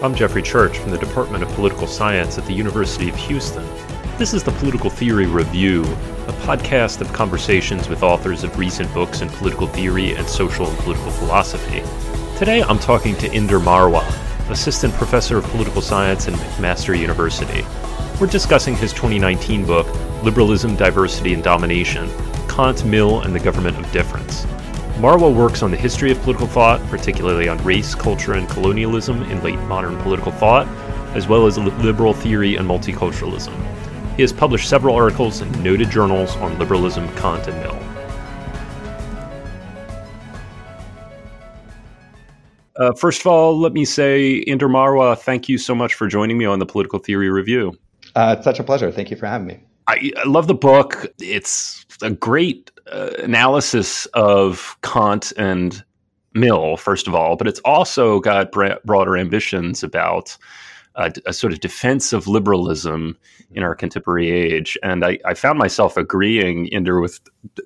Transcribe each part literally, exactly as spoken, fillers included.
I'm Jeffrey Church from the Department of Political Science at the University of Houston. This is the Political Theory Review, a podcast of conversations with authors of recent books in political theory and social and political philosophy. Today I'm talking to Inder Marwah, Assistant Professor of Political Science at McMaster University. We're discussing his twenty nineteen book, Liberalism, Diversity, and Domination, Kant, Mill, and the Government of Difference. Marwah works on the history of political thought, particularly on race, culture, and colonialism in late modern political thought, as well as liberal theory and multiculturalism. He has published several articles in noted journals on liberalism, Kant, and Mill. Uh, first of all, let me say, Inder Marwah, thank you so much for joining me on the Political Theory Review. Uh, it's such a pleasure. Thank you for having me. I, I love the book. It's a great uh, analysis of Kant and Mill, first of all, but it's also got bra- broader ambitions about uh, a sort of defense of liberalism in our contemporary age. And I, I found myself agreeing, Inder, with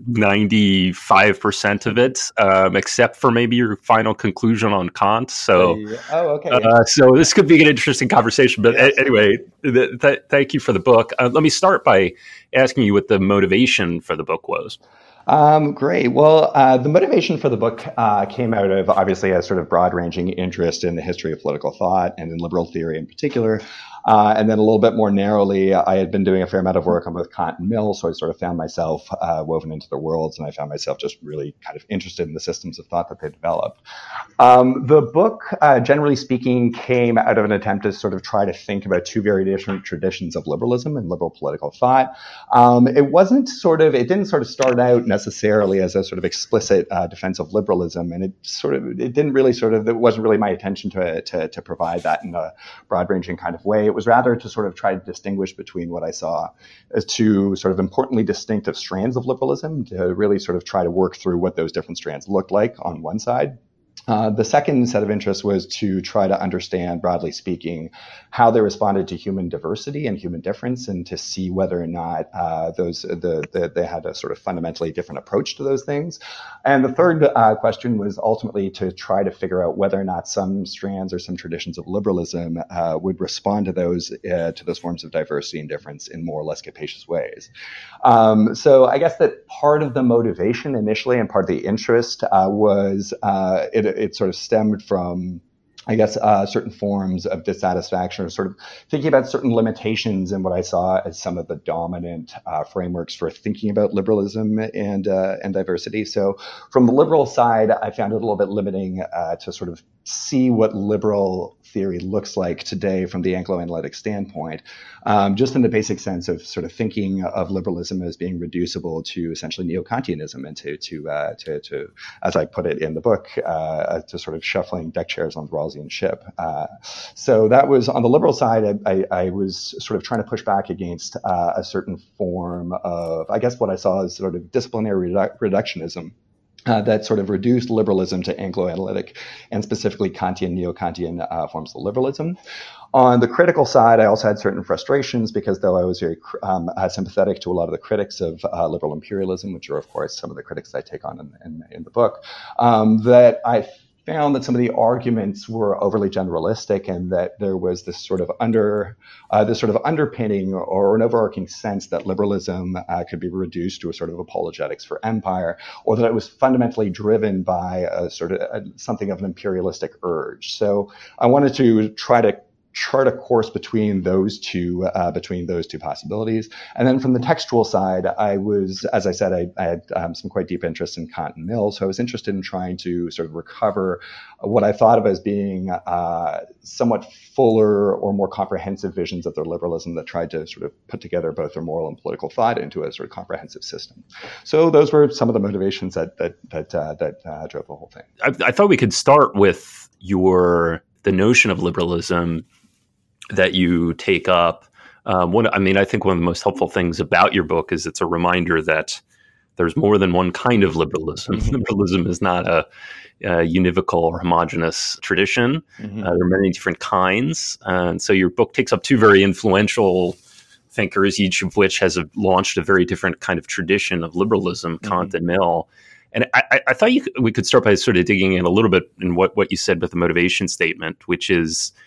ninety-five percent of it, um, except for maybe your final conclusion on Kant. So, oh, okay. Uh, so this could be an interesting conversation. But yes. a- anyway, th- th- thank you for the book. Uh, let me start by asking you what the motivation for the book was. Um, great. Well, uh, the motivation for the book uh, came out of obviously a sort of broad-ranging interest in the history of political thought and in liberal theory in particular. Uh, and then a little bit more narrowly, I had been doing a fair amount of work on both Kant and Mill, so I sort of found myself uh, woven into their worlds, and I found myself just really kind of interested in the systems of thought that they developed. Um, the book, uh, generally speaking, came out of an attempt to sort of try to think about two very different traditions of liberalism and liberal political thought. Um, it wasn't sort of, it didn't sort of start out necessarily as a sort of explicit uh, defense of liberalism, and it sort of, it didn't really sort of, it wasn't really my intention to, to, to provide that in a broad-ranging kind of way. It was rather to sort of try to distinguish between what I saw as two sort of importantly distinctive strands of liberalism, to really sort of try to work through what those different strands looked like on one side. Uh, the second set of interests was to try to understand, broadly speaking, how they responded to human diversity and human difference, and to see whether or not uh, those the, the, they had a sort of fundamentally different approach to those things. And the third uh, question was ultimately to try to figure out whether or not some strands or some traditions of liberalism uh, would respond to those uh, to those forms of diversity and difference in more or less capacious ways. Um, so I guess that part of the motivation initially and part of the interest uh, was uh, it. It sort of stemmed from, I guess, uh, certain forms of dissatisfaction, or sort of thinking about certain limitations in what I saw as some of the dominant uh, frameworks for thinking about liberalism and uh, and diversity. So from the liberal side, I found it a little bit limiting uh, to sort of see what liberal theory looks like today from the Anglo-analytic standpoint, um, just in the basic sense of sort of thinking of liberalism as being reducible to essentially neo-Kantianism and to, to, uh, to, to as I put it in the book, uh, to sort of shuffling deck chairs on the Rawlsian ship. Uh, so that was, on the liberal side, I, I, I was sort of trying to push back against uh, a certain form of, I guess what I saw as sort of disciplinary redu- reductionism. Uh, that sort of reduced liberalism to Anglo-analytic and specifically Kantian, neo-Kantian uh, forms of liberalism. On the critical side, I also had certain frustrations because though I was very um, uh, sympathetic to a lot of the critics of uh, liberal imperialism, which are, of course, some of the critics I take on in, in, in the book, um, that I found that some of the arguments were overly generalistic, and that there was this sort of under, uh, this sort of underpinning or an overarching sense that liberalism uh, could be reduced to a sort of apologetics for empire, or that it was fundamentally driven by a sort of a, something of an imperialistic urge. So I wanted to try to chart a course between those two, uh, between those two possibilities. And then from the textual side, I was, as I said, I, I had um, some quite deep interest in Kant and Mill. So I was interested in trying to sort of recover what I thought of as being uh, somewhat fuller or more comprehensive visions of their liberalism that tried to sort of put together both their moral and political thought into a sort of comprehensive system. So those were some of the motivations that that that uh, that uh, drove the whole thing. I, I thought we could start with your the notion of liberalism that you take up. Um, one, I mean, I think one of the most helpful things about your book is it's a reminder that there's more than one kind of liberalism. Mm-hmm. Liberalism is not a, a univocal or homogenous tradition. Mm-hmm. Uh, there are many different kinds. Uh, and so your book takes up two very influential thinkers, each of which has a, launched a very different kind of tradition of liberalism, mm-hmm. Kant and Mill. And I, I thought you, we could start by sort of digging in a little bit in what, what you said with the motivation statement, which is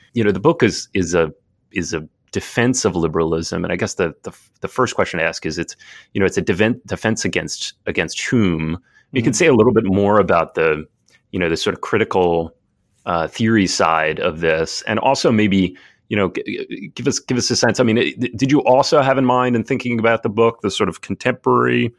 you know, the book is is a is a defense of liberalism, and I guess the the, the first question to ask is, it's you know, it's a deven- defense against against whom? Mm-hmm. You can say a little bit more about the you know the sort of critical uh, theory side of this, and also maybe you know g- give us give us a sense. I mean, it, did you also have in mind in thinking about the book the sort of contemporary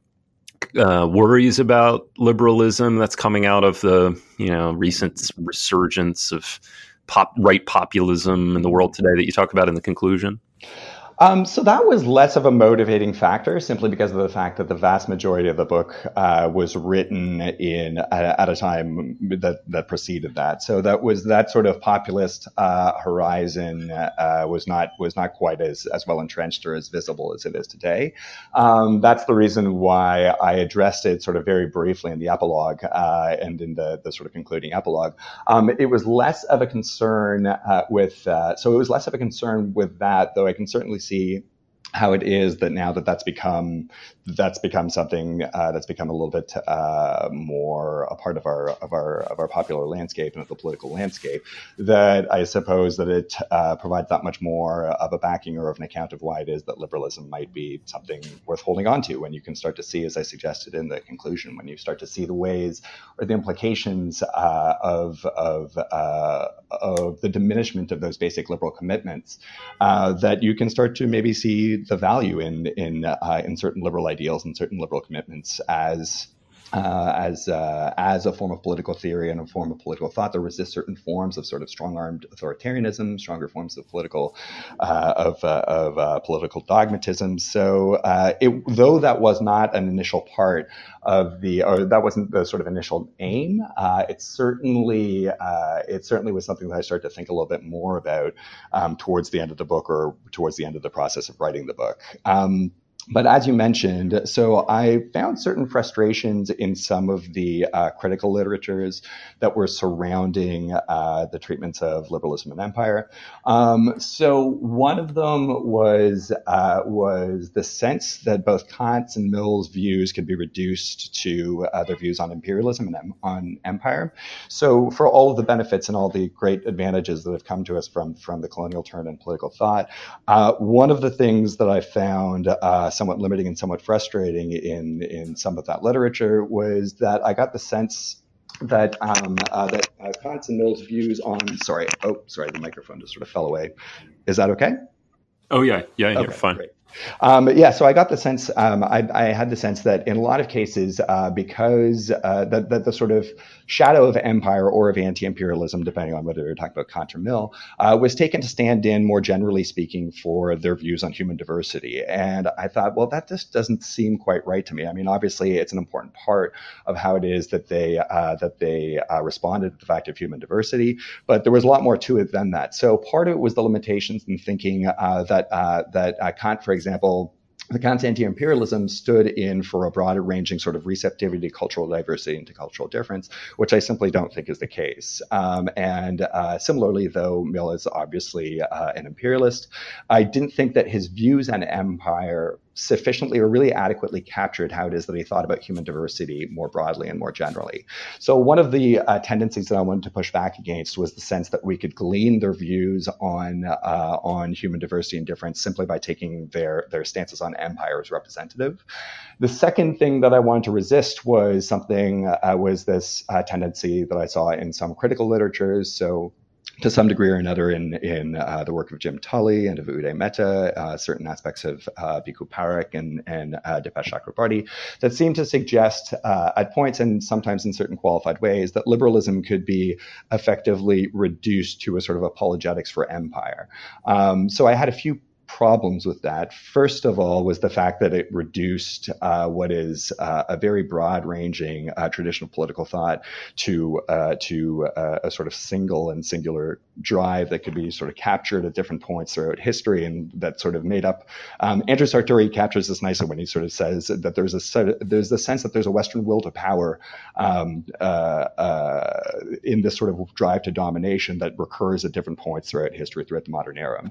Uh, worries about liberalism that's coming out of the you know recent resurgence of pop right populism in the world today that you talk about in the conclusion? Um, so that was less of a motivating factor, simply because of the fact that the vast majority of the book uh, was written in uh, at a time that that preceded that. So that was that sort of populist uh, horizon uh, was not was not quite as as well entrenched or as visible as it is today. Um, that's the reason why I addressed it sort of very briefly in the epilogue uh, and in the the sort of concluding epilogue. Um, it was less of a concern uh, with uh, so it was less of a concern with that, though I can certainly see how it is that now that that's become that's become something uh, that's become a little bit uh, more a part of our of our of our popular landscape and of the political landscape, that I suppose that it uh, provides that much more of a backing or of an account of why it is that liberalism might be something worth holding on to. When you can start to see, as I suggested in the conclusion, when you start to see the ways or the implications uh, of of uh, of the diminishment of those basic liberal commitments, uh, that you can start to maybe see the value in in uh, in certain liberal ideals and certain liberal commitments as uh, as uh, as a form of political theory and a form of political thought that resists certain forms of sort of strong-armed authoritarianism, stronger forms of political uh, of uh, of uh, political dogmatism. So, uh, it, though that was not an initial part of the, or that wasn't the sort of initial aim, uh, it certainly uh, it certainly was something that I started to think a little bit more about um, towards the end of the book, or towards the end of the process of writing the book. Um, But as you mentioned, so I found certain frustrations in some of the uh, critical literatures that were surrounding uh, the treatments of liberalism and empire. Um, so one of them was uh, was the sense that both Kant's and Mill's views could be reduced to uh, their views on imperialism and em- on empire. So for all of the benefits and all the great advantages that have come to us from from the colonial turn in political thought, uh, one of the things that I found uh, somewhat limiting and somewhat frustrating in in some of that literature was that I got the sense that um, uh, that uh, Kant's and Mill's views on sorry oh sorry the microphone just sort of fell away. Is that okay? Oh yeah, yeah, okay, you're fine. Great. Um, yeah, so I got the sense, um, I, I had the sense that in a lot of cases, uh, because uh, that, that the sort of shadow of empire or of anti-imperialism, depending on whether you're talking about Kant or Mill, uh, was taken to stand in, more generally speaking, for their views on human diversity. And I thought, well, that just doesn't seem quite right to me. I mean, obviously, it's an important part of how it is that they uh, that they uh, responded to the fact of human diversity, but there was a lot more to it than that. So part of it was the limitations in thinking uh, that uh, that uh, Kant, for example, the Kant's anti-imperialism stood in for a broader ranging sort of receptivity to cultural diversity and to cultural difference, which I simply don't think is the case. Um, and uh, similarly, though Mill is obviously uh, an imperialist, I didn't think that his views on empire sufficiently or really adequately captured how it is that he thought about human diversity more broadly and more generally. So one of the uh, tendencies that I wanted to push back against was the sense that we could glean their views on uh, on human diversity and difference simply by taking their, their stances on empire as representative. The second thing that I wanted to resist was something, uh, was this uh, tendency that I saw in some critical literatures. So to some degree or another in, in uh, the work of Jim Tully and of Uday Mehta, uh, certain aspects of uh, Bhikkhu Parekh and, and uh, Dipesh Chakrabarty, that seem to suggest uh, at points and sometimes in certain qualified ways that liberalism could be effectively reduced to a sort of apologetics for empire. Um, so I had a few problems with that. First of all was the fact that it reduced uh, what is uh, a very broad-ranging uh, traditional political thought to uh, to uh, a sort of single and singular drive that could be sort of captured at different points throughout history, and that sort of made up. Um, Andrew Sartori captures this nicely when he sort of says that there's a sort of, there's the sense that there's a Western will to power um, uh, uh, in this sort of drive to domination that recurs at different points throughout history, throughout the modern era.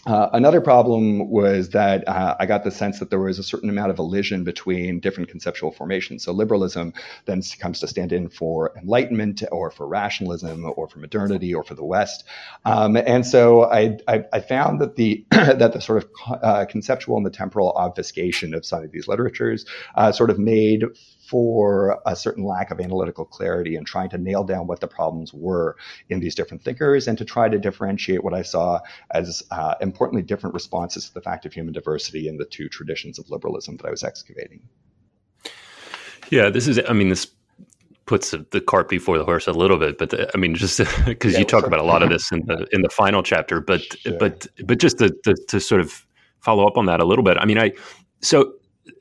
Uh, another problem was that uh, I got the sense that there was a certain amount of elision between different conceptual formations. So liberalism then comes to stand in for Enlightenment or for rationalism or for modernity or for the West. Um, and so I, I, I found that the that the sort of uh, conceptual and the temporal obfuscation of some of these literatures uh, sort of made for a certain lack of analytical clarity and trying to nail down what the problems were in these different thinkers and to try to differentiate what I saw as uh, importantly different responses to the fact of human diversity in the two traditions of liberalism that I was excavating. Yeah, this is, I mean, this puts the cart before the horse a little bit, but the, I mean, just because yeah, you talk sure. about a lot of this in the in the final chapter, but sure. but but just to, to to sort of follow up on that a little bit. I mean, I so.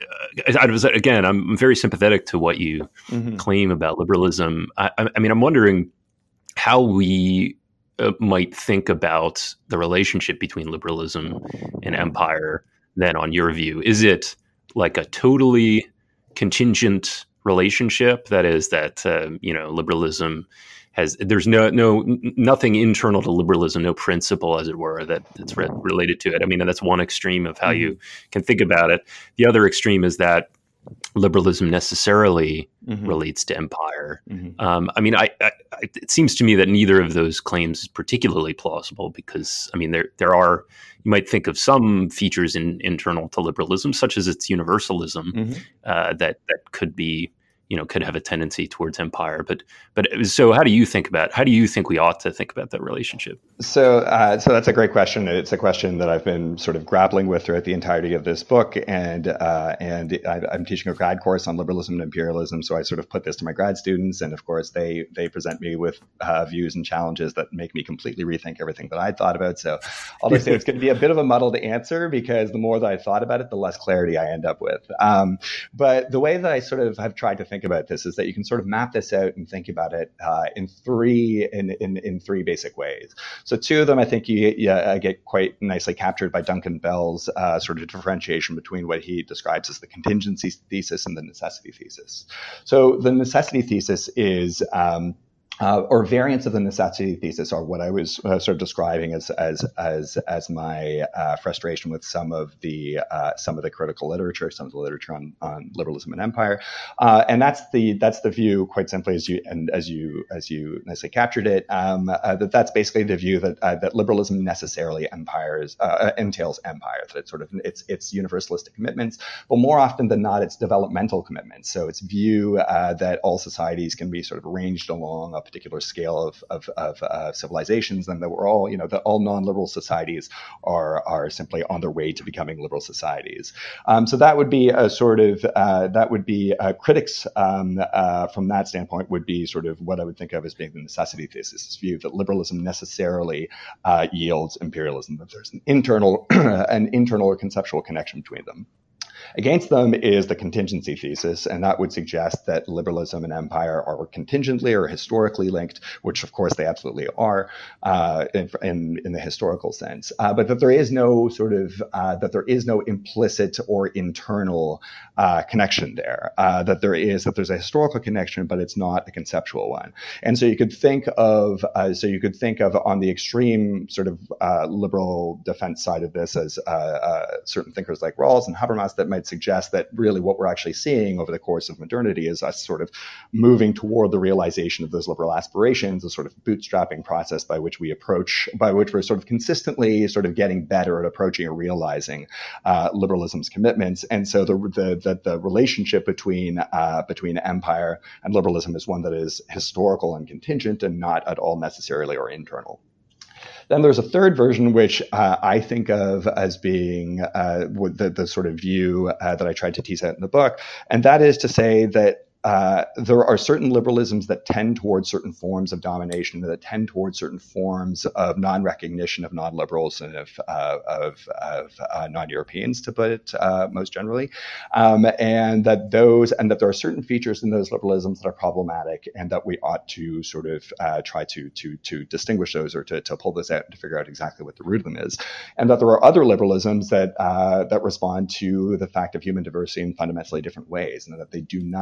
I was again. I'm very sympathetic to what you mm-hmm. claim about liberalism. I, I mean, I'm wondering how we uh, might think about the relationship between liberalism and empire. Then, on your view, is it like a totally contingent relationship? That is, that uh, you know, liberalism has there's no no nothing internal to liberalism, no principle, as it were, that that's re- related to it. I mean, that's one extreme of how mm-hmm. you can think about it. The other extreme is that liberalism necessarily mm-hmm. relates to empire. Mm-hmm. Um, I mean, I, I, it seems to me that neither of those claims is particularly plausible because, I mean, there there are, you might think of some features in internal to liberalism, such as its universalism, mm-hmm. uh, that that could be, you know, could have a tendency towards empire. But but so how do you think about, how do you think we ought to think about that relationship? So uh, so that's a great question. It's a question that I've been sort of grappling with throughout the entirety of this book. And uh, and I, I'm teaching a grad course on liberalism and imperialism. So I sort of put this to my grad students. And of course, they they present me with uh, views and challenges that make me completely rethink everything that I thought about. So I'll just say it's going to be a bit of a muddled answer because the more that I thought about it, the less clarity I end up with. Um, but the way that I sort of have tried to think about this is that you can sort of map this out and think about it uh, in three in, in in three basic ways. So two of them, I think, you, you uh, get quite nicely captured by Duncan Bell's uh, sort of differentiation between what he describes as the contingency thesis and the necessity thesis. So the necessity thesis is um, Uh, or variants of the necessity thesis are what I was uh, sort of describing as as as as my uh, frustration with some of the uh, some of the critical literature, some of the literature on, on liberalism and empire, uh, and that's the that's the view, quite simply, as you and as you as you nicely captured it, um, uh, that that's basically the view that uh, that liberalism necessarily empires uh, entails empire, that it's sort of it's it's universalistic commitments, but more often than not, it's developmental commitments. So it's view uh, that all societies can be sort of arranged along a particular scale of of, of uh, civilizations, and that we're all, you know, that all non-liberal societies are are simply on their way to becoming liberal societies. Um, so that would be a sort of uh, that would be uh, critics um, uh, from that standpoint would be sort of what I would think of as being the necessity thesis, this view that liberalism necessarily uh, yields imperialism, that there's an internal an internal or conceptual connection between them. Against them is the contingency thesis, and that would suggest that liberalism and empire are contingently or historically linked, which of course they absolutely are uh, in, in, in the historical sense, uh, but that there is no sort of, uh, that there is no implicit or internal uh, connection there, uh, that there is, that there's a historical connection, but it's not a conceptual one. And so you could think of, uh, so you could think of on the extreme sort of uh, liberal defense side of this as uh, uh, certain thinkers like Rawls and Habermas that might suggest that really what we're actually seeing over the course of modernity is us sort of moving toward the realization of those liberal aspirations, a sort of bootstrapping process by which we approach, by which we're sort of consistently sort of getting better at approaching or realizing uh, liberalism's commitments. And so the the the, the relationship between uh, between empire and liberalism is one that is historical and contingent and not at all necessarily or internal. Then there's a third version, which uh, I think of as being uh, the, the sort of view uh, that I tried to tease out in the book, and that is to say that Uh, there are certain liberalisms that tend towards certain forms of domination, that tend towards certain forms of non-recognition of non-liberals and of, uh, of, of uh, non-Europeans, to put it uh, most generally, um, and that those and that there are certain features in those liberalisms that are problematic, and that we ought to sort of uh, try to to to distinguish those, or to to pull this out and to figure out exactly what the root of them is, and that there are other liberalisms that uh, that respond to the fact of human diversity in fundamentally different ways, and that they do not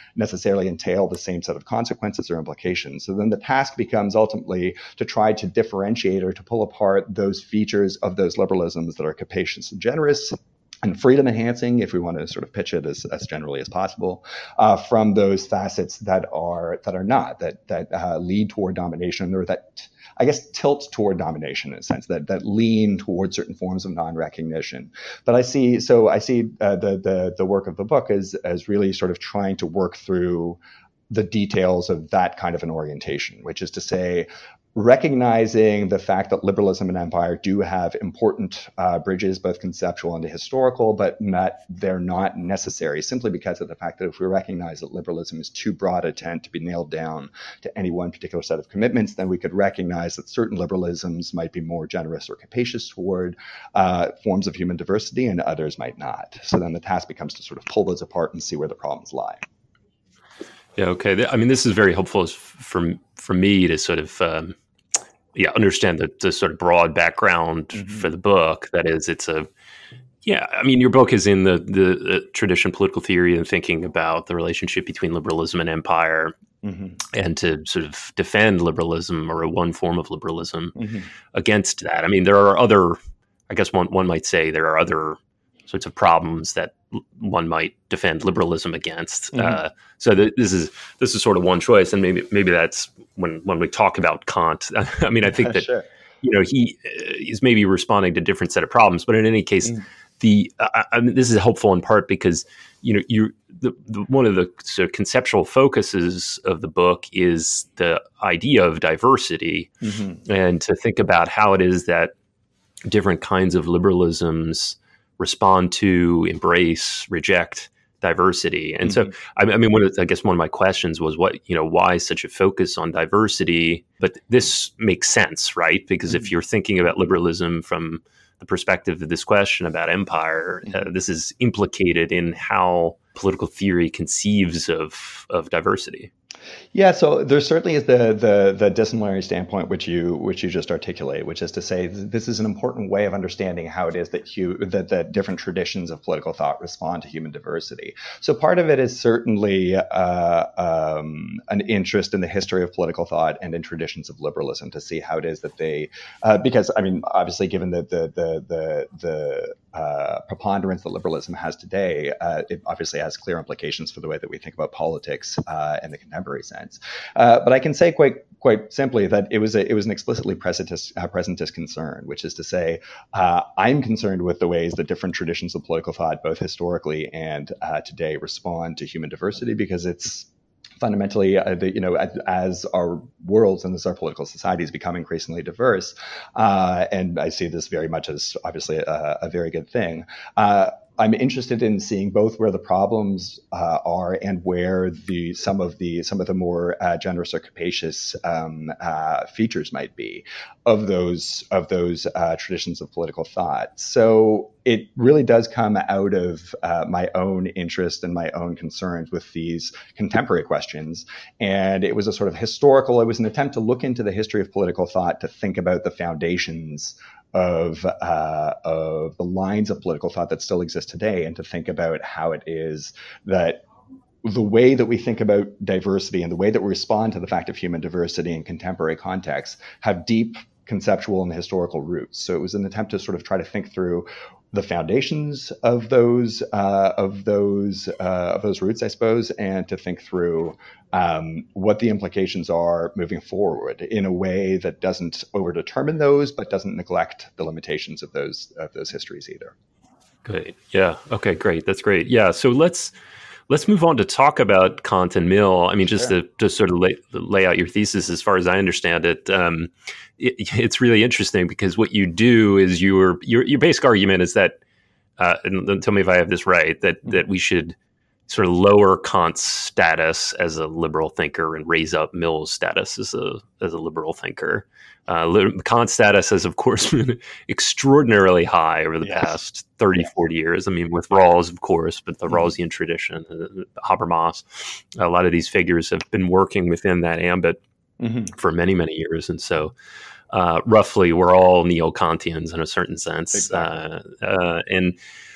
necessarily entail the same set of consequences or implications. So then the task becomes ultimately to try to differentiate or to pull apart those features of those liberalisms that are capacious and generous and freedom enhancing, if we want to sort of pitch it as, as generally as possible, uh, from those facets that are that are not, that that uh, lead toward domination, or that, I guess, tilt toward domination in a sense, that that lean toward certain forms of non-recognition. But I see, so I see uh, the the the work of the book as as really sort of trying to work through the details of that kind of an orientation, which is to say, recognizing the fact that liberalism and empire do have important uh, bridges, both conceptual and historical, but not, they're not necessary simply because of the fact that if we recognize that liberalism is too broad a tent to be nailed down to any one particular set of commitments, then we could recognize that certain liberalisms might be more generous or capacious toward uh, forms of human diversity and others might not. So then the task becomes to sort of pull those apart and see where the problems lie. Yeah, okay. I mean, this is very helpful for, for me to sort of um, yeah, understand the, the sort of broad background mm-hmm. for the book. That is, it's a, yeah, I mean, your book is in the, the, the tradition of political theory and thinking about the relationship between liberalism and empire, mm-hmm. and to sort of defend liberalism or one form of liberalism mm-hmm. against that. I mean, there are other, I guess one, one might say there are other sorts of problems that one might defend liberalism against. Mm-hmm. Uh, so th- this is this is sort of one choice, and maybe maybe that's when when we talk about Kant. I mean, I think that sure. you know he uh, is maybe responding to a different set of problems, but in any case, mm-hmm. the uh, I mean, this is helpful in part because you know you the, the one of the sort of conceptual focuses of the book is the idea of diversity, mm-hmm. and to think about how it is that different kinds of liberalisms respond to, embrace, reject diversity. And mm-hmm. so, I, I mean, one of, I guess one of my questions was what, you know, why such a focus on diversity? But this makes sense, right? Because mm-hmm. if you're thinking about liberalism from the perspective of this question about empire, mm-hmm. uh, this is implicated in how political theory conceives of, of diversity. Yeah, so there certainly is the the the disciplinary standpoint which you which you just articulate, which is to say this is an important way of understanding how it is that hu- that that different traditions of political thought respond to human diversity. So part of it is certainly uh, um, an interest in the history of political thought and in traditions of liberalism to see how it is that they, uh, because I mean, obviously, given the the the the, the uh, preponderance that liberalism has today, uh, it obviously has clear implications for the way that we think about politics uh, in the contemporary sense. Uh, but I can say quite quite simply that it was a, it was an explicitly presentist, uh, presentist concern, which is to say, uh, I'm concerned with the ways that different traditions of political thought, both historically and uh, today, respond to human diversity, because it's fundamentally, uh, the, you know, as, as our worlds and as our political societies become increasingly diverse, uh, and I see this very much as obviously a, a very good thing. Uh, I'm interested in seeing both where the problems uh, are and where the some of the some of the more uh, generous or capacious um, uh, features might be of those of those uh, traditions of political thought. So it really does come out of uh, my own interest and my own concerns with these contemporary questions. And it was a sort of historical. It was an attempt to look into the history of political thought, to think about the foundations of uh, of the lines of political thought that still exist today, and to think about how it is that the way that we think about diversity and the way that we respond to the fact of human diversity in contemporary contexts have deep conceptual and historical roots. So it was an attempt to sort of try to think through the foundations of those uh, of those uh, of those roots, I suppose, and to think through um, what the implications are moving forward in a way that doesn't overdetermine those, but doesn't neglect the limitations of those of those histories either. Great. Yeah. Okay. Great. That's great. Yeah. So let's let's move on to talk about Kant and Mill. I mean, just sure. to to sort of lay, lay out your thesis, as far as I understand it. Um, It, it's really interesting because what you do is your your your basic argument is that, uh, and tell me if I have this right, that that we should sort of lower Kant's status as a liberal thinker and raise up Mill's status as a as a liberal thinker. Uh, Kant's status has, of course, been extraordinarily high over the yes. past thirty, yeah. forty years. I mean, with Rawls, of course, but the mm-hmm. Rawlsian tradition, uh, Habermas, a lot of these figures have been working within that ambit Mm-hmm. for many, many years. And so uh, roughly we're all neo-Kantians in a certain sense. Exactly. Uh, uh, and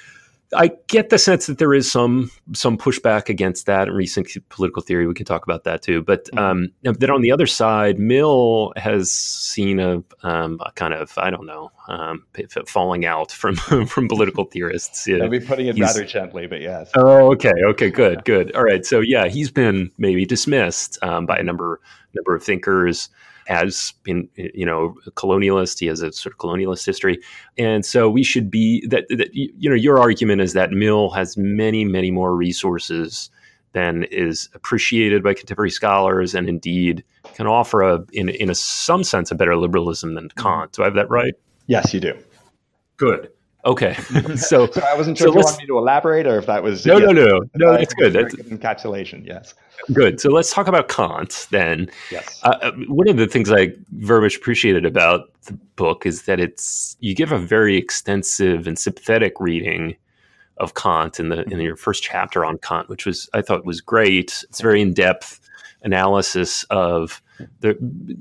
I get the sense that there is some some pushback against that in recent political theory. We can talk about that too. But um, then on the other side, Mill has seen a, um, a kind of, I don't know, um, falling out from from political theorists. I'll be putting it he's, rather gently, but yes. Oh, okay, okay, good, good. All right, so yeah, he's been maybe dismissed um, by a number number of thinkers as been, you know, a colonialist. He has a sort of colonialist history. And so we should be that, that, you know, your argument is that Mill has many, many more resources than is appreciated by contemporary scholars, and indeed can offer a, in, in a, some sense, a better liberalism than Kant. Do I have that right? Yes, you do. Good. Okay. So, so I wasn't sure so if you wanted me to elaborate or if that was... No, yes, no, no. No, that's good. That's encapsulation, yes. Good. So let's talk about Kant then. Yes. Uh, one of the things I very much appreciated about the book is that it's you give a very extensive and sympathetic reading of Kant in the in your first chapter on Kant, which was I thought was great. It's very in-depth analysis of the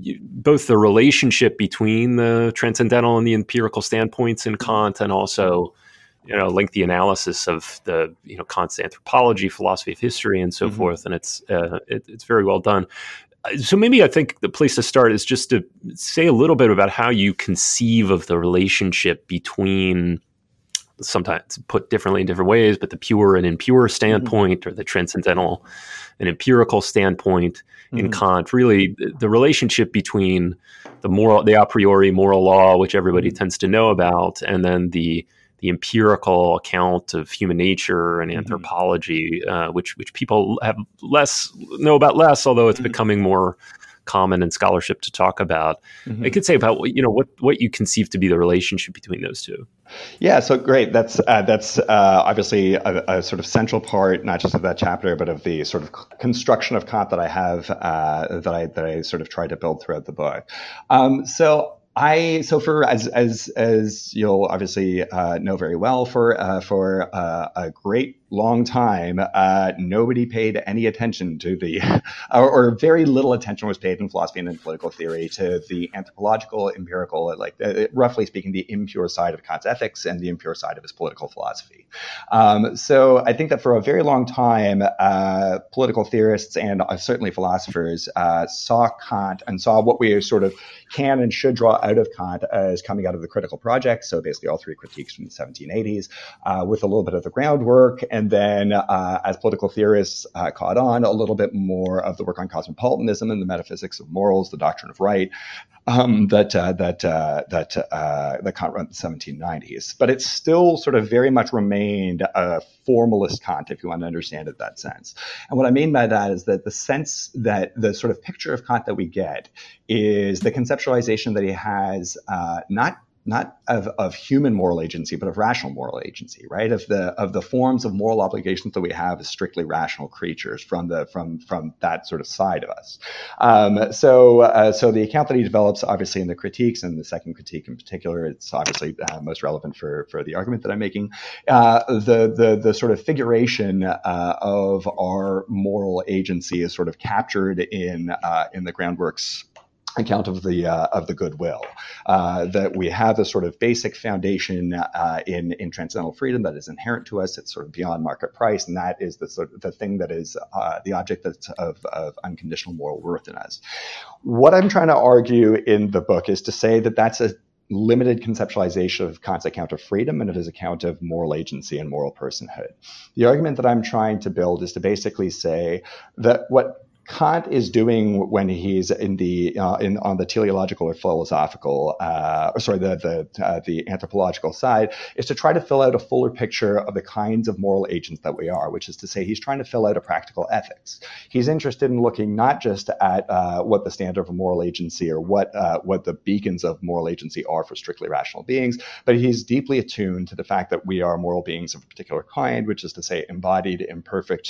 both the relationship between the transcendental and the empirical standpoints in Kant, and also, you know, lengthy analysis of the, you know, Kant's anthropology, philosophy of history, and so mm-hmm. forth. And it's uh, it, it's very well done. So maybe I think the place to start is just to say a little bit about how you conceive of the relationship between, sometimes put differently in different ways, but the pure and impure standpoint, mm-hmm. or the transcendental and empirical standpoint mm-hmm. in Kant. Really, the, the relationship between the moral, the a priori moral law, which everybody tends to know about, and then the the empirical account of human nature and anthropology, mm-hmm. uh, which which people have less know about less, although it's mm-hmm. becoming more common in scholarship to talk about. Mm-hmm. I could say about, you know, what what you conceive to be the relationship between those two. Yeah, so great. That's uh, that's uh, obviously a, a sort of central part, not just of that chapter, but of the sort of construction of Kant that I have, uh, that I that I sort of try to build throughout the book. Um, so. I so for as as as you'll obviously uh, know very well, for uh, for uh, a great long time, uh, nobody paid any attention to the, or, or very little attention was paid in philosophy and in political theory to the anthropological, empirical, like uh, roughly speaking, the impure side of Kant's ethics and the impure side of his political philosophy. Um, so I think that for a very long time, uh, political theorists and uh, certainly philosophers uh, saw Kant and saw what we sort of can and should draw out of Kant as coming out of the critical project. So basically all three critiques from the seventeen eighties, uh, with a little bit of the groundwork. And then uh, as political theorists uh, caught on, a little bit more of the work on cosmopolitanism and the metaphysics of morals, the doctrine of right, um, that uh, that uh, that uh, that Kant wrote in the seventeen nineties. But it still sort of very much remained a formalist Kant, if you want to understand it that sense. And what I mean by that is that the sense that the sort of picture of Kant that we get is the conceptualization that he has, uh, not not of, of human moral agency, but of rational moral agency, right? Of the of the forms of moral obligations that we have as strictly rational creatures from the from from that sort of side of us. Um, so uh, so the account that he develops, obviously in the critiques, and the second critique in particular, it's obviously uh, most relevant for for the argument that I'm making. Uh, the the the sort of figuration uh, of our moral agency is sort of captured in uh, in the groundworks account of the uh, of the goodwill, uh, that we have this sort of basic foundation uh, in in transcendental freedom that is inherent to us. It's sort of beyond market price, and that is the sort of the thing that is uh, the object that's of, of unconditional moral worth in us. What I'm trying to argue in the book is to say that that's a limited conceptualization of Kant's account of freedom and of his account of moral agency and moral personhood. The argument that I'm trying to build is to basically say that what Kant is doing when he's in the uh, in on the teleological or philosophical, uh, or sorry, the the uh, the anthropological side, is to try to fill out a fuller picture of the kinds of moral agents that we are, which is to say, he's trying to fill out a practical ethics. He's interested in looking not just at uh, what the standard of moral agency or what uh, what the beacons of moral agency are for strictly rational beings, but he's deeply attuned to the fact that we are moral beings of a particular kind, which is to say, embodied, imperfect,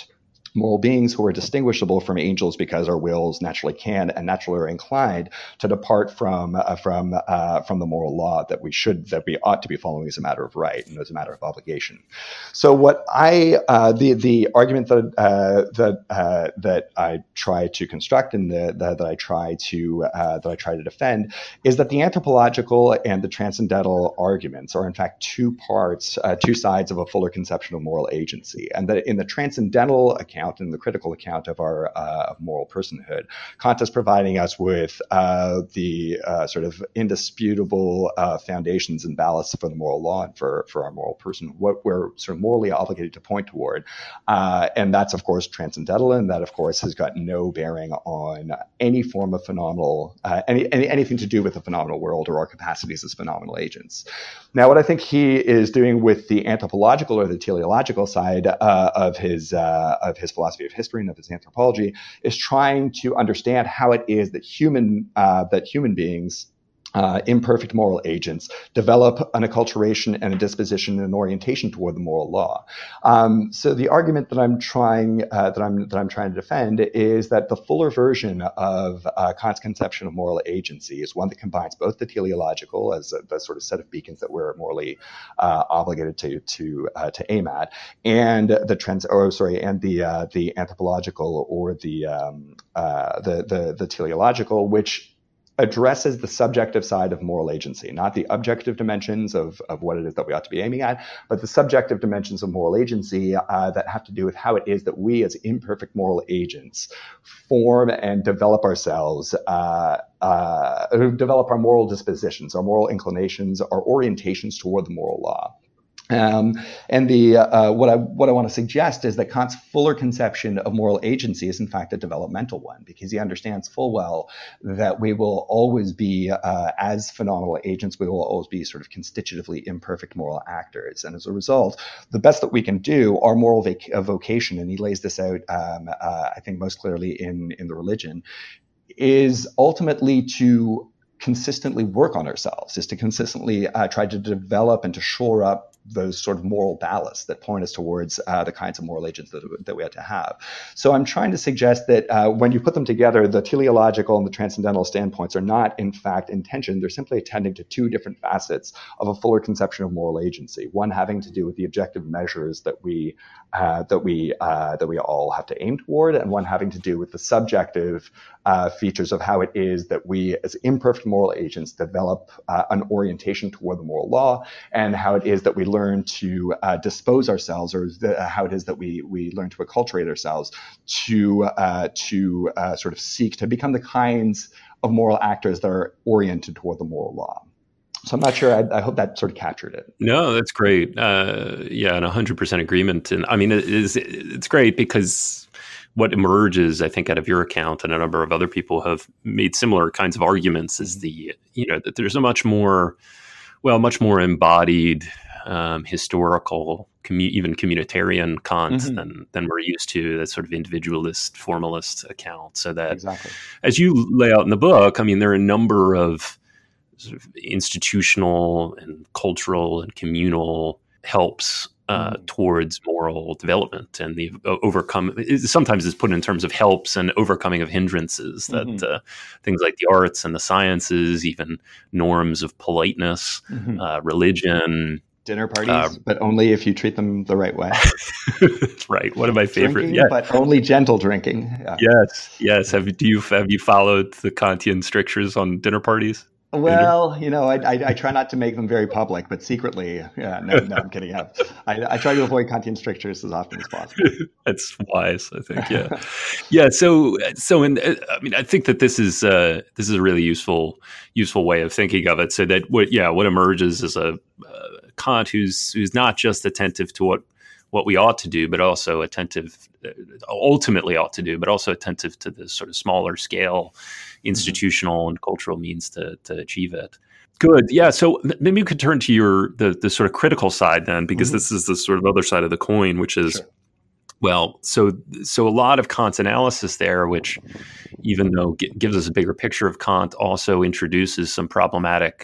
moral beings who are distinguishable from angels because our wills naturally can and naturally are inclined to depart from uh, from uh, from the moral law that we should that we ought to be following as a matter of right and as a matter of obligation. So what I uh, the the argument that uh, that uh, that I try to construct and the, the, that I try to uh, that I try to defend is that the anthropological and the transcendental arguments are in fact two parts, uh, two sides of a fuller conception of moral agency, and that in the transcendental account account and the critical account of our uh, moral personhood, Kant is providing us with uh, the uh, sort of indisputable uh, foundations and ballasts for the moral law and for, for our moral person, what we're sort of morally obligated to point toward. Uh, and that's, of course, transcendental, and that, of course, has got no bearing on any form of phenomenal, uh, any, any anything to do with the phenomenal world or our capacities as phenomenal agents. Now, what I think he is doing with the anthropological or the teleological side uh, of his uh, of his philosophy of history and of his anthropology is trying to understand how it is that human uh, that human beings, Uh, imperfect moral agents, develop an acculturation and a disposition and an orientation toward the moral law. Um, so the argument that I'm trying uh, that I'm that I'm trying to defend is that the fuller version of uh, Kant's conception of moral agency is one that combines both the teleological as a, the sort of set of beacons that we're morally uh, obligated to to uh, to aim at, and the trans or sorry, and the uh, the anthropological or the um, uh, the the the teleological, which addresses the subjective side of moral agency, not the objective dimensions of, of what it is that we ought to be aiming at, but the subjective dimensions of moral agency uh, that have to do with how it is that we as imperfect moral agents form and develop ourselves, uh, uh, develop our moral dispositions, our moral inclinations, our orientations toward the moral law. Um, and the uh, what I what I want to suggest is that Kant's fuller conception of moral agency is in fact a developmental one, because he understands full well that we will always be, uh, as phenomenal agents, we will always be sort of constitutively imperfect moral actors, and as a result, the best that we can do, our moral vac- uh, vocation, and he lays this out, um, uh, I think, most clearly in in the Religion, is ultimately to consistently work on ourselves, is to consistently uh, try to develop and to shore up those sort of moral ballasts that point us towards uh, the kinds of moral agents that, that we have to have. So I'm trying to suggest that uh, when you put them together, the teleological and the transcendental standpoints are not, in fact, in tension. They're simply attending to two different facets of a fuller conception of moral agency. One having to do with the objective measures that we uh, that we uh, that we all have to aim toward, and one having to do with the subjective uh, features of how it is that we, as imperfect moral agents, develop uh, an orientation toward the moral law, and how it is that we learn learn to uh, dispose ourselves, or the, uh, how it is that we we learn to acculturate ourselves to uh, to uh, sort of seek to become the kinds of moral actors that are oriented toward the moral law. So I'm not sure. I, I hope that sort of captured it. No, that's great. Uh, yeah, and one hundred percent agreement. And I mean, it is, it's great because what emerges, I think, out of your account and a number of other people have made similar kinds of arguments is the, you know, that there's a much more, well, much more embodied Um, historical, commu- even communitarian Kant mm-hmm. than than we're used to, that sort of individualist, formalist account. So that, exactly. as you lay out in the book, I mean, there are a number of sort of institutional and cultural and communal helps uh, mm-hmm. towards moral development and the uh, overcome. It, sometimes it's put in terms of helps and overcoming of hindrances. That mm-hmm. uh, things like the arts and the sciences, even norms of politeness, mm-hmm. uh, religion. Dinner parties, uh, but only if you treat them the right way. Right. One of my favorite. Drinking, yeah. But only gentle drinking. Yeah. Yes. Yes. Have do you have you followed the Kantian strictures on dinner parties? Well, you know, I, I I try not to make them very public, but secretly, yeah. No, no I'm kidding. I I try to avoid Kantian strictures as often as possible. That's wise, I think. Yeah. Yeah. So so in I mean, I think that this is uh, this is a really useful useful way of thinking of it. So that what yeah what emerges is a uh, Kant who's who's not just attentive to what what we ought to do, but also attentive, uh, ultimately ought to do, but also attentive to the sort of smaller scale institutional mm-hmm. and cultural means to to achieve it. Good. Yeah. So maybe you could turn to your the the sort of critical side then, because mm-hmm. this is the sort of other side of the coin, which is, sure. well, so so a lot of Kant's analysis there, which even though g- gives us a bigger picture of Kant, also introduces some problematic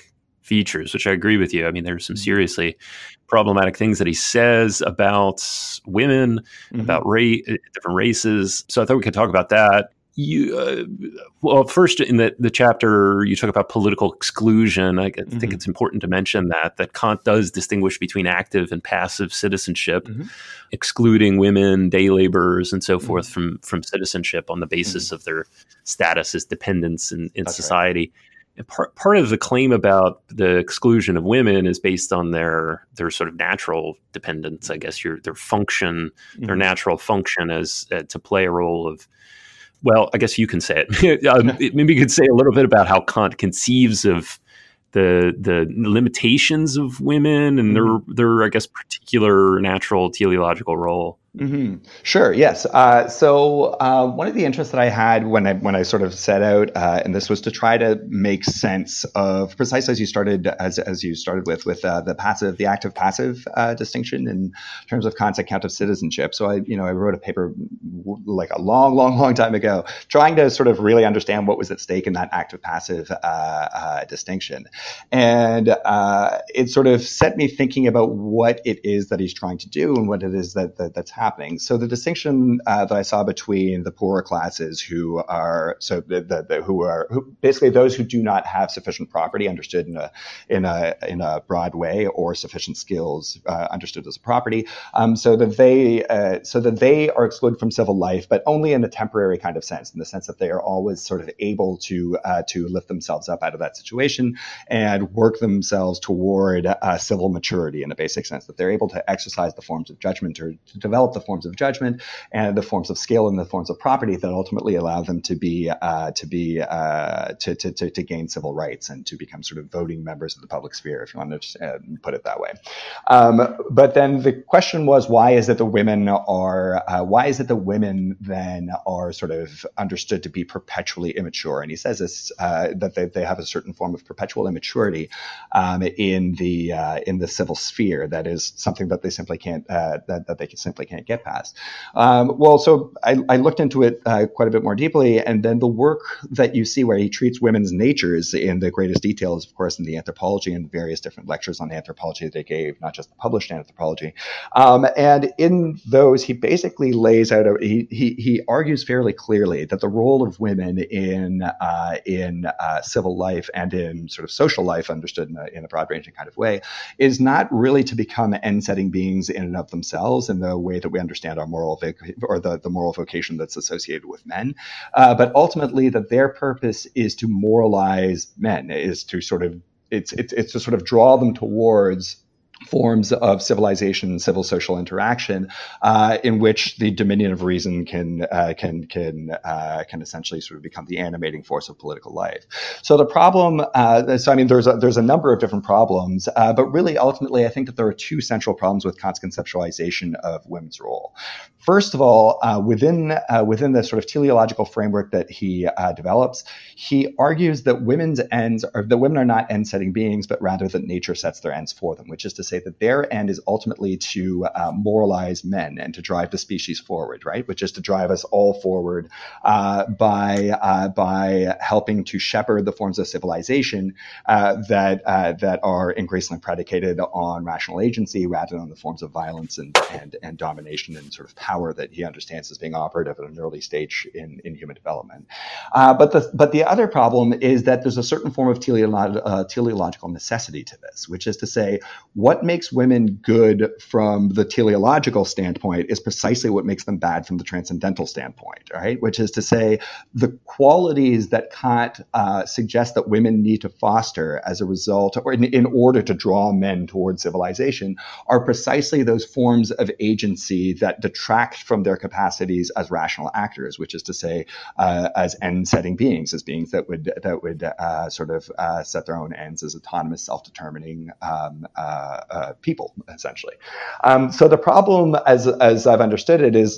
features, which I agree with you. I mean, there's some seriously problematic things that he says about women, mm-hmm. about ra- different races. So I thought we could talk about that. You, uh, well, first in the, the chapter, you talk about political exclusion. I mm-hmm. think it's important to mention that, that Kant does distinguish between active and passive citizenship, mm-hmm. excluding women, day laborers, and so forth mm-hmm. from, from citizenship on the basis mm-hmm. of their status as dependents in, in society. Right. And part part of the claim about the exclusion of women is based on their their sort of natural dependence, I guess, your their function, mm-hmm. their natural function as uh, to play a role of. Well, I guess you can say it. um, maybe you could say a little bit about how Kant conceives of the the limitations of women and mm-hmm. their their I guess particular natural teleological role. Mm-hmm. Sure. Yes. Uh, so uh, one of the interests that I had when I when I sort of set out, uh, and this was to try to make sense of precisely as you started as as you started with with uh, the passive, the active passive uh, distinction in terms of Kant's account of citizenship. So I you know I wrote a paper like a long, long, long time ago, trying to sort of really understand what was at stake in that active passive uh, uh, distinction, and uh, it sort of set me thinking about what it is that he's trying to do and what it is that, that that's happening. Happening. So the distinction uh, that I saw between the poorer classes who are so the, the, the who are who, basically those who do not have sufficient property understood in a in a in a broad way or sufficient skills uh, understood as a property, um, so that they uh, so that they are excluded from civil life, but only in a temporary kind of sense, in the sense that they are always sort of able to uh, to lift themselves up out of that situation and work themselves toward uh, civil maturity in a basic sense, that they're able to exercise the forms of judgment or to develop the forms of judgment and the forms of skill and the forms of property that ultimately allow them to be uh, to be uh, to, to to to gain civil rights and to become sort of voting members of the public sphere, if you want to uh, put it that way. Um, but then the question was, why is it the women are uh, why is it the women then are sort of understood to be perpetually immature? And he says this uh, that they, they have a certain form of perpetual immaturity um, in the uh, in the civil sphere. That is something that they simply can't uh, that that they simply can't get past. Um, well, so I, I looked into it uh, quite a bit more deeply, and then the work that you see where he treats women's natures in the greatest detail is, of course, in the Anthropology and various different lectures on anthropology that they gave, not just the published Anthropology. Um, and in those, he basically lays out, a, he, he he argues fairly clearly that the role of women in uh, in uh, civil life and in sort of social life, understood in a, in a broad-ranging kind of way, is not really to become end-setting beings in and of themselves in the way that we understand our moral voc- or the, the moral vocation that's associated with men, uh, but ultimately that their purpose is to moralize men, is to sort of it's it's it's to sort of draw them towards forms of civilization, civil social interaction, uh, in which the dominion of reason can uh, can can uh, can essentially sort of become the animating force of political life. So the problem, uh, so I mean, there's a, there's a number of different problems, uh, but really, ultimately, I think that there are two central problems with Kant's conceptualization of women's role. First of all, uh, within uh, within the sort of teleological framework that he uh, develops, he argues that women's ends are that women are not end-setting beings, but rather that nature sets their ends for them, which is to say that their end is ultimately to uh, moralize men and to drive the species forward, right? Which is to drive us all forward uh, by uh, by helping to shepherd the forms of civilization uh, that uh, that are increasingly predicated on rational agency rather than the forms of violence and and, and domination and sort of power that he understands as being operative at an early stage in, in human development. Uh, but the but the other problem is that there's a certain form of teleolo- uh, teleological necessity to this, which is to say, what makes women good from the teleological standpoint is precisely what makes them bad from the transcendental standpoint, right? Which is to say, the qualities that Kant uh, suggests that women need to foster as a result, or in, in order to draw men towards civilization, are precisely those forms of agency that detract from their capacities as rational actors, which is to say, uh, as end-setting beings, as beings that would that would uh, sort of uh, set their own ends as autonomous, self-determining um, uh, uh, people, essentially. Um, so the problem, as as I've understood it, is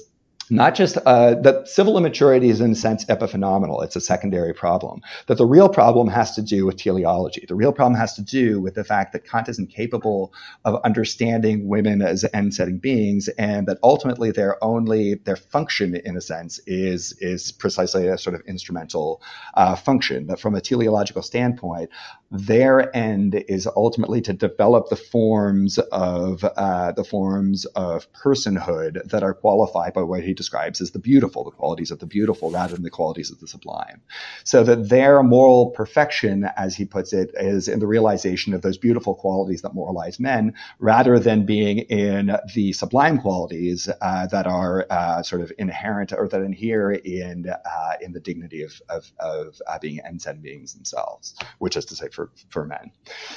not just uh, that civil immaturity is in a sense epiphenomenal. It's a secondary problem. That the real problem has to do with teleology. The real problem has to do with the fact that Kant is incapable of understanding women as end-setting beings, and that ultimately their only their function, in a sense, is is precisely a sort of instrumental uh, function. That from a teleological standpoint, their end is ultimately to develop the forms of uh, the forms of personhood that are qualified by what he describes as the beautiful, the qualities of the beautiful rather than the qualities of the sublime. So that their moral perfection, as he puts it, is in the realization of those beautiful qualities that moralize men, rather than being in the sublime qualities uh, that are uh, sort of inherent or that inhere in uh, in the dignity of of, of uh, being end-setting beings themselves, which is to say for for men.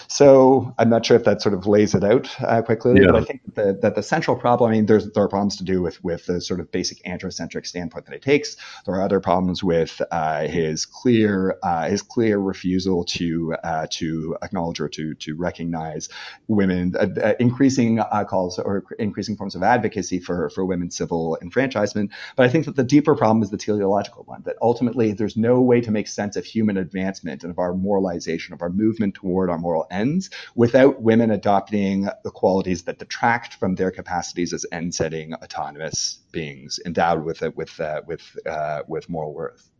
So I'm not sure if that sort of lays it out uh, quite clearly, yeah. But I think that the, that the central problem, I mean, there's there are problems to do with with the sort of basic androcentric standpoint that he takes. There are other problems with uh, his clear uh, his clear refusal to uh, to acknowledge or to to recognize women, uh, uh, increasing uh, calls or increasing forms of advocacy for for women's civil enfranchisement. But I think that the deeper problem is the teleological one. That ultimately there's no way to make sense of human advancement and of our moralization, of our movement toward our moral ends, without women adopting the qualities that detract from their capacities as end-setting autonomous beings endowed with it with uh, with uh, with moral worth.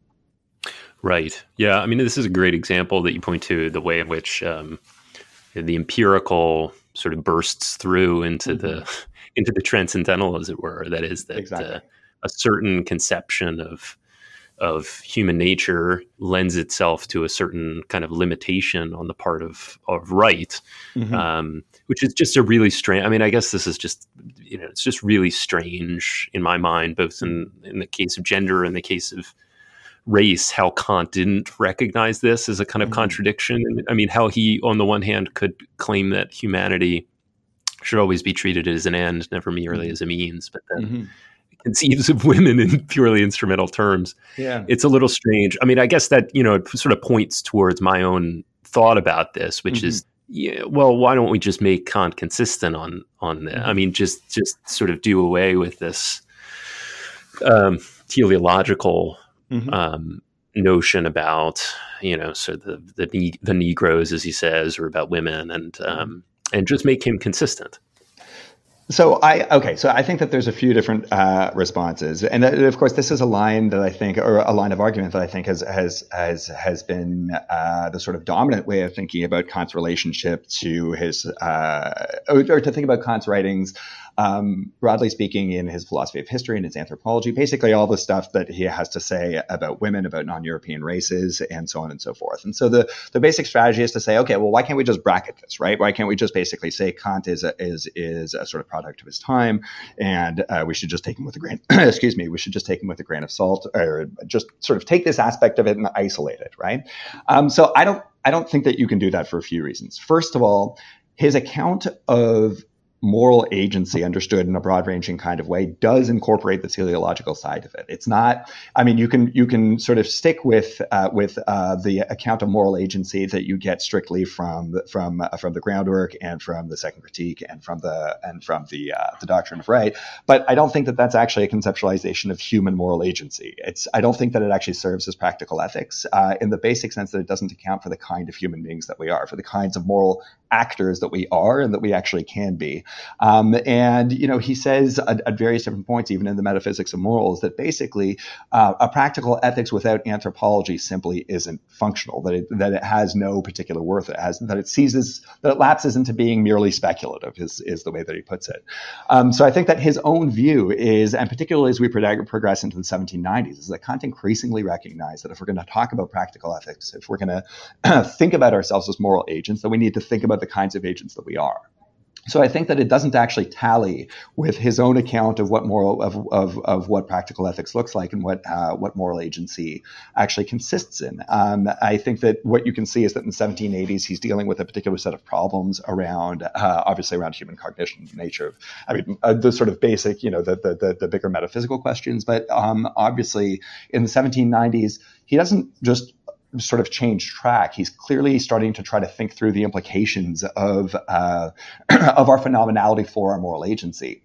Right. Yeah. I mean, this is a great example that you point to, the way in which um, the empirical sort of bursts through into mm-hmm. the into the transcendental, as it were. That is that exactly. uh, a certain conception of of human nature lends itself to a certain kind of limitation on the part of of right, mm-hmm. um, which is just a really strange. I mean, I guess this is just, you know, it's just really strange in my mind, both in, in the case of gender and the case of race, how Kant didn't recognize this as a kind of mm-hmm. contradiction. I mean, how he, on the one hand, could claim that humanity should always be treated as an end, never merely mm-hmm. as a means, but then mm-hmm. conceives of women in purely instrumental terms. Yeah. It's a little strange. I mean, I guess that, you know, it sort of points towards my own thought about this, which mm-hmm. is, yeah, well, why don't we just make Kant consistent on, on that? Mm-hmm. I mean, just, just sort of do away with this um, teleological mm-hmm. um, notion about, you know, so the, the, the Negroes, as he says, or about women, and, um, and just make him consistent. So I okay. So I think that there's a few different uh, responses, and that, of course, this is a line that I think, or a line of argument that I think has has has has been uh, the sort of dominant way of thinking about Kant's relationship to his, uh, or, or to think about Kant's writings. Um, broadly speaking, in his philosophy of history and his anthropology, basically all the stuff that he has to say about women, about non-European races, and so on and so forth. And so the, the basic strategy is to say, okay, well, why can't we just bracket this, right? Why can't we just basically say Kant is a, is is a sort of product of his time, and uh, we should just take him with a grain, excuse me, we should just take him with a grain of salt, or just sort of take this aspect of it and isolate it, right? Um, so I don't I don't think that you can do that for a few reasons. First of all, his account of moral agency, understood in a broad-ranging kind of way, does incorporate the teleological side of it. It's not, I mean, you can you can sort of stick with uh, with uh, the account of moral agency that you get strictly from from uh, from the groundwork and from the Second Critique and from the and from the uh, the Doctrine of Right. But I don't think that that's actually a conceptualization of human moral agency. It's I don't think that it actually serves as practical ethics uh, in the basic sense that it doesn't account for the kind of human beings that we are, for the kinds of moral actors that we are and that we actually can be. Um, and, you know, he says at, at various different points, even in the Metaphysics of Morals, that basically uh, a practical ethics without anthropology simply isn't functional, that it, that it has no particular worth. It has, that it seizes, that it lapses into being merely speculative is, is the way that he puts it. Um, so I think that his own view is, and particularly as we pro- progress into the seventeen nineties, is that Kant increasingly recognized that if we're going to talk about practical ethics, if we're going to think about ourselves as moral agents, that we need to think about the kinds of agents that we are. So I think that it doesn't actually tally with his own account of what moral of of, of what practical ethics looks like and what uh, what moral agency actually consists in. Um, I think that what you can see is that in the seventeen eighties he's dealing with a particular set of problems around, uh, obviously around human cognition, the nature of, I mean, uh, the sort of basic, you know, the the the, the bigger metaphysical questions. But um, obviously in the seventeen nineties he doesn't just sort of change track. He's clearly starting to try to think through the implications of uh, of our phenomenality for our moral agency.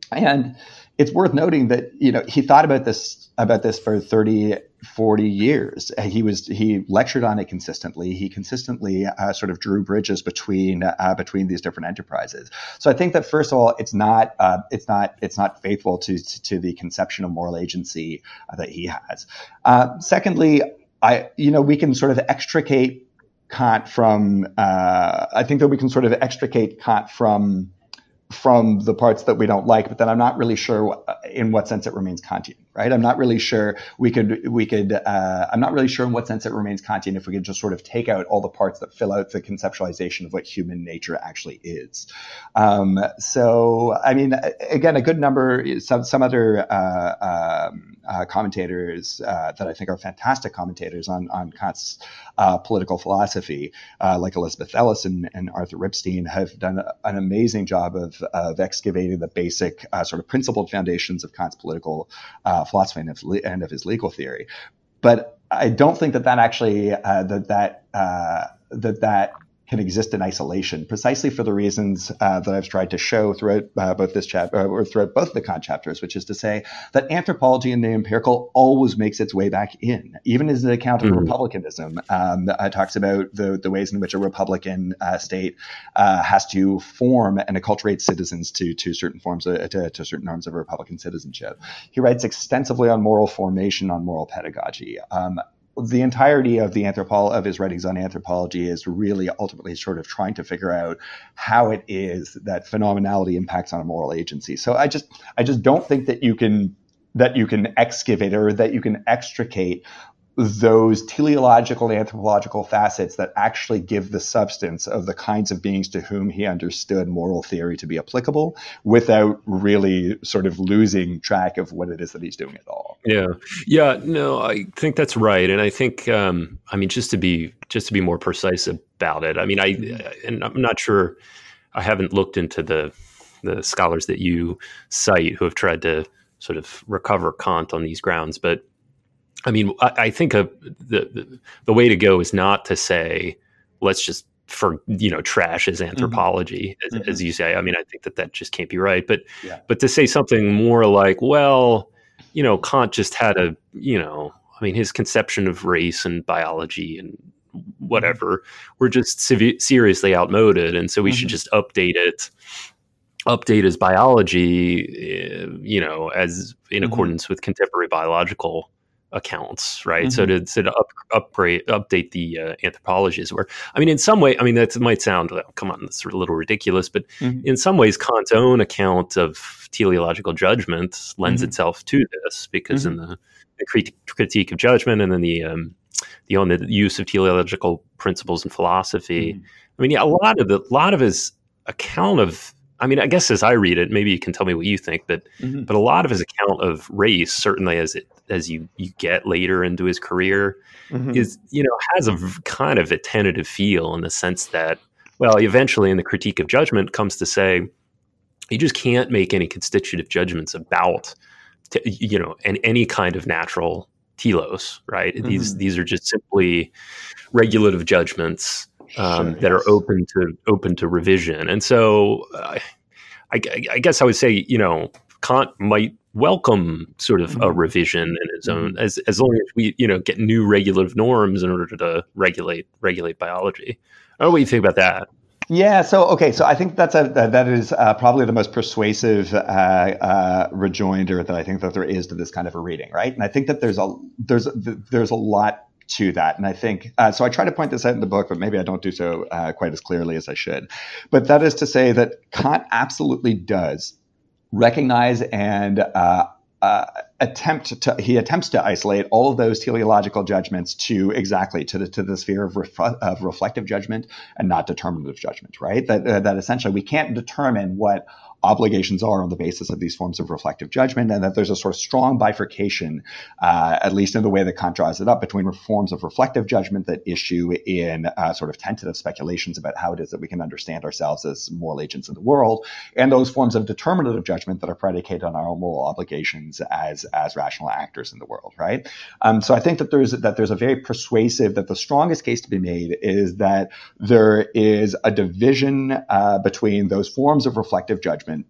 And it's worth noting that, you know, he thought about this about this for thirty, forty years. He was he lectured on it consistently. He consistently uh, sort of drew bridges between uh, between these different enterprises. So I think that first of all, it's not uh, it's not it's not faithful to to, to the conception of moral agency uh, that he has. Uh, secondly, I you know we can sort of extricate Kant from. Uh, I think that we can sort of extricate Kant from. from the parts that we don't like, but then I'm not really sure in what sense it remains Kantian, right? I'm not really sure we could, we could, uh, I'm not really sure in what sense it remains Kantian if we could just sort of take out all the parts that fill out the conceptualization of what human nature actually is. Um, so, I mean, again, a good number, some, some other uh, um, uh, commentators uh, that I think are fantastic commentators on, on Kant's uh, political philosophy, uh, like Elizabeth Ellis and, and Arthur Ripstein, have done an amazing job of of excavating the basic uh, sort of principled foundations of Kant's political uh, philosophy and of, and of his legal theory. But I don't think that that actually uh, that that uh, that that can exist in isolation, precisely for the reasons uh, that I've tried to show throughout uh, both this chapter uh, or throughout both the Kant chapters, which is to say that anthropology and the empirical always makes its way back in, even as an account of mm-hmm. republicanism. Um, uh, talks about the the ways in which a republican uh, state uh, has to form and acculturate citizens to to certain forms of, to, to certain norms of republican citizenship. He writes extensively on moral formation, on moral pedagogy. Um, The entirety of the anthropo- of his writings on anthropology is really ultimately sort of trying to figure out how it is that phenomenality impacts on a moral agency. So I just I just don't think that you can that you can excavate or that you can extricate those teleological and anthropological facets that actually give the substance of the kinds of beings to whom he understood moral theory to be applicable, without really sort of losing track of what it is that he's doing at all. Yeah. Yeah, no, I think that's right. And I think, um, I mean, just to be, just to be more precise about it, I mean, I, and I'm not sure, I haven't looked into the, the scholars that you cite who have tried to sort of recover Kant on these grounds, but I mean, I, I think a, the, the the way to go is not to say, let's just for you know trash as anthropology, mm-hmm. as, mm-hmm. as you say. I mean, I think that that just can't be right. But yeah. but to say something more like, well, you know, Kant just had a you know, I mean, his conception of race and biology and whatever mm-hmm. were just sev- seriously outmoded, and so we mm-hmm. should just update it. update his biology, you know, as in mm-hmm. accordance with contemporary biological accounts, right? Mm-hmm. So to, so to up, upgrade, update the uh, anthropology is where, I mean, in some way, I mean, that might sound, oh, come on, that's a little ridiculous, but mm-hmm. in some ways, Kant's own account of teleological judgment lends mm-hmm. itself to this, because mm-hmm. in the, the crit- critique of judgment and then the, um, the on the use of teleological principles in philosophy, mm-hmm. I mean, yeah, a lot of the, a lot of his account of, I mean, I guess as I read it, maybe you can tell me what you think, but mm-hmm. but a lot of his account of race, certainly as it as you, you get later into his career, mm-hmm. is, you know, has a kind of a tentative feel in the sense that, well, eventually in the critique of judgment comes to say, you just can't make any constitutive judgments about, t- you know, and any kind of natural telos, right? Mm-hmm. These these are just simply regulative judgments. Um, sure, that yes. are open to open to revision, and so uh, I, I guess I would say, you know, Kant might welcome sort of mm-hmm. a revision in his own, mm-hmm. as as long as we, you know, get new regulative norms in order to regulate regulate biology. I don't know what you think about that. Yeah. So, okay. So I think that's a, that is uh, probably the most persuasive uh, uh, rejoinder that I think that there is to this kind of a reading, right? And I think that there's a there's there's a lot to that. And I think, uh, so I try to point this out in the book, but maybe I don't do so uh, quite as clearly as I should. But that is to say that Kant absolutely does recognize and uh, uh, attempt to, he attempts to isolate all of those teleological judgments to exactly to the, to the sphere of, ref, of reflective judgment and not determinative judgment, right? That, uh, that essentially we can't determine what obligations are on the basis of these forms of reflective judgment, and that there's a sort of strong bifurcation, uh, at least in the way that Kant draws it up, between forms of reflective judgment that issue in uh, sort of tentative speculations about how it is that we can understand ourselves as moral agents in the world, and those forms of determinative judgment that are predicated on our own moral obligations as as rational actors in the world, right? Um, so I think that there's that there's a very persuasive, that the strongest case to be made is that there is a division uh, between those forms of reflective judgment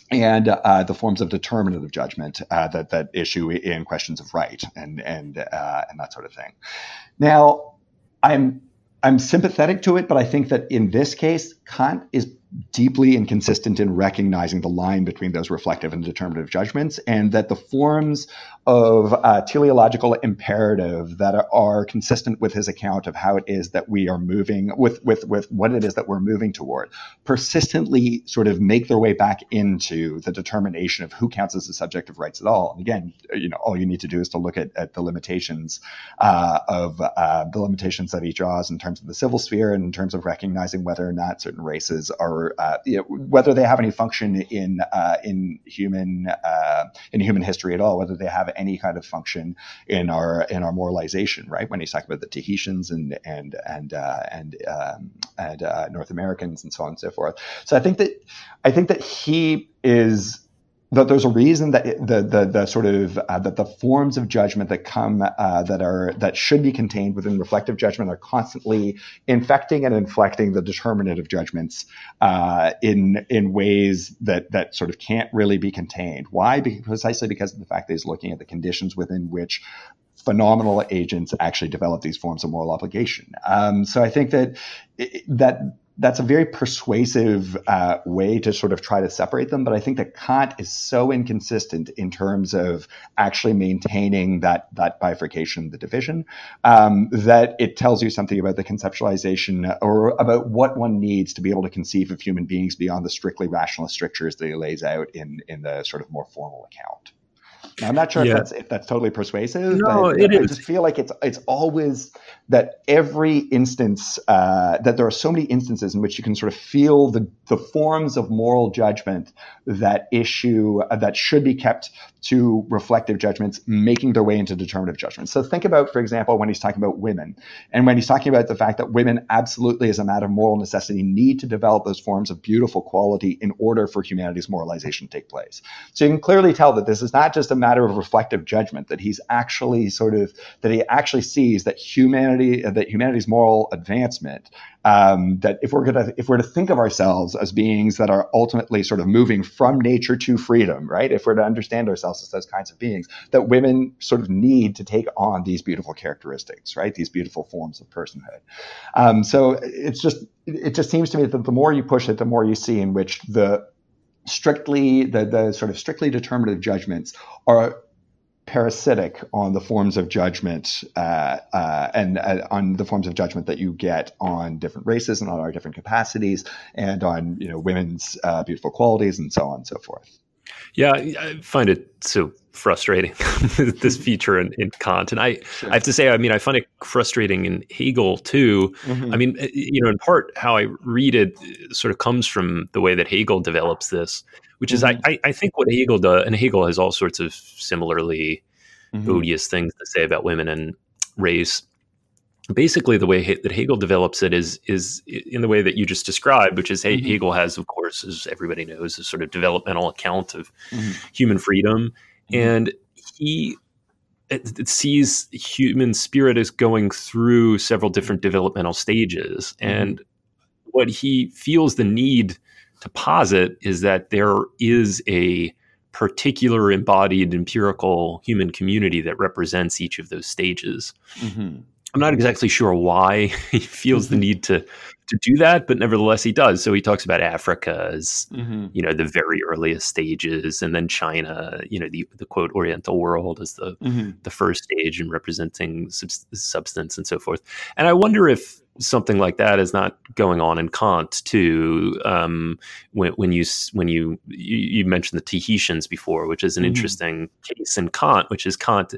and uh, the forms of determinative judgment uh, that that issue in questions of right and and uh, and that sort of thing. Now, I'm I'm sympathetic to it, but I think that in this case, Kant is deeply inconsistent in recognizing the line between those reflective and determinative judgments, and that the forms of uh, teleological imperative that are, are consistent with his account of how it is that we are moving with, with, with what it is that we're moving toward persistently sort of make their way back into the determination of who counts as a subject of rights at all. And again, you know, all you need to do is to look at, at the limitations uh, of uh, the limitations that he draws in terms of the civil sphere and in terms of recognizing whether or not certain races are Uh, you know, whether they have any function in uh, in human uh, in human history at all, whether they have any kind of function in our in our moralization, right? When he's talking about the Tahitians and and and uh, and um, and uh, North Americans and so on and so forth. So I think that I think that he is. That there's a reason that it, the the the sort of uh, that the forms of judgment that come uh, that are that should be contained within reflective judgment are constantly infecting and inflecting the determinative judgments uh, in in ways that that sort of can't really be contained. Why? Because, precisely because of the fact that he's looking at the conditions within which phenomenal agents actually develop these forms of moral obligation. Um, so I think that that. That's a very persuasive uh, way to sort of try to separate them. But I think that Kant is so inconsistent in terms of actually maintaining that that bifurcation, the division, um, that it tells you something about the conceptualization or about what one needs to be able to conceive of human beings beyond the strictly rationalist strictures that he lays out in, in the sort of more formal account. Now, I'm not sure yeah. if that's if that's totally persuasive. No, but it I is. just feel like it's it's always that every instance uh, that there are so many instances in which you can sort of feel the the forms of moral judgment that issue uh, that should be kept to reflective judgments making their way into determinative judgments. So think about, for example, when he's talking about women, and when he's talking about the fact that women absolutely, as a matter of moral necessity, need to develop those forms of beautiful quality in order for humanity's moralization to take place. So you can clearly tell that this is not just a matter of reflective judgment, that he's actually sort of that he actually sees that humanity, that humanity's moral advancement, um, that if we're gonna if we're to think of ourselves as beings that are ultimately sort of moving from nature to freedom, right? If we're to understand ourselves as those kinds of beings, that women sort of need to take on these beautiful characteristics, right? These beautiful forms of personhood. Um, so it's just it just seems to me that the more you push it, the more you see in which the strictly the the sort of strictly determinative judgments are parasitic on the forms of judgment uh, uh, and uh, on the forms of judgment that you get on different races and on our different capacities and on, you know, women's uh, beautiful qualities and so on and so forth. Yeah, I find it so frustrating, this feature in, in Kant. And I, sure. I have to say, I mean, I find it frustrating in Hegel too. Mm-hmm. I mean, you know, in part how I read it sort of comes from the way that Hegel develops this, which is mm-hmm. I, I think what Hegel does, and Hegel has all sorts of similarly mm-hmm. odious things to say about women and race. Basically, the way he, that Hegel develops it is is in the way that you just described, which is mm-hmm. Hegel has, of course, as everybody knows, a sort of developmental account of mm-hmm. human freedom. Mm-hmm. And he it, it sees human spirit as going through several different developmental stages. Mm-hmm. And what he feels the need to posit is that there is a particular embodied empirical human community that represents each of those stages. Mm-hmm. I'm not exactly sure why he feels mm-hmm. the need to to do that, but nevertheless he does. So he talks about Africa as, mm-hmm. you know, the very earliest stages, and then China, you know, the, the quote Oriental world as the mm-hmm. the first stage in representing sub- substance and so forth. And I wonder if something like that is not going on in Kant too. Um, when, when you when you, you you mentioned the Tahitians before, which is an mm-hmm. interesting case in Kant, which is Kant.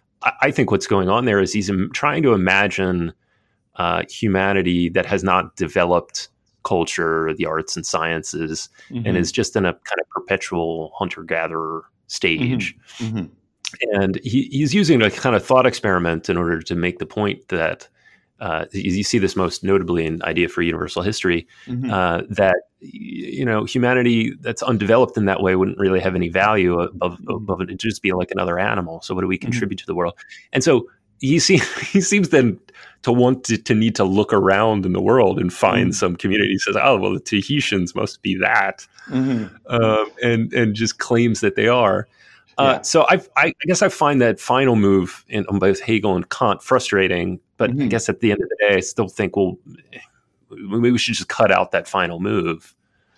I think what's going on there is he's trying to imagine uh, humanity that has not developed culture, the arts and sciences, mm-hmm. and is just in a kind of perpetual hunter-gatherer stage. Mm-hmm. Mm-hmm. And he, he's using a kind of thought experiment in order to make the point that uh, you see this most notably in Idea for Universal History, mm-hmm. uh, that you know humanity that's undeveloped in that way wouldn't really have any value above, above it. It'd just be like another animal. So what do we contribute mm-hmm. to the world? And so he seems he seems then to want to, to need to look around in the world and find mm. some community. He says, "Oh, well, the Tahitians must be that," mm-hmm. um, and and just claims that they are. Uh, yeah. So I, I guess I find that final move in on both Hegel and Kant frustrating. But mm-hmm. I guess at the end of the day, I still think, well, maybe we should just cut out that final move.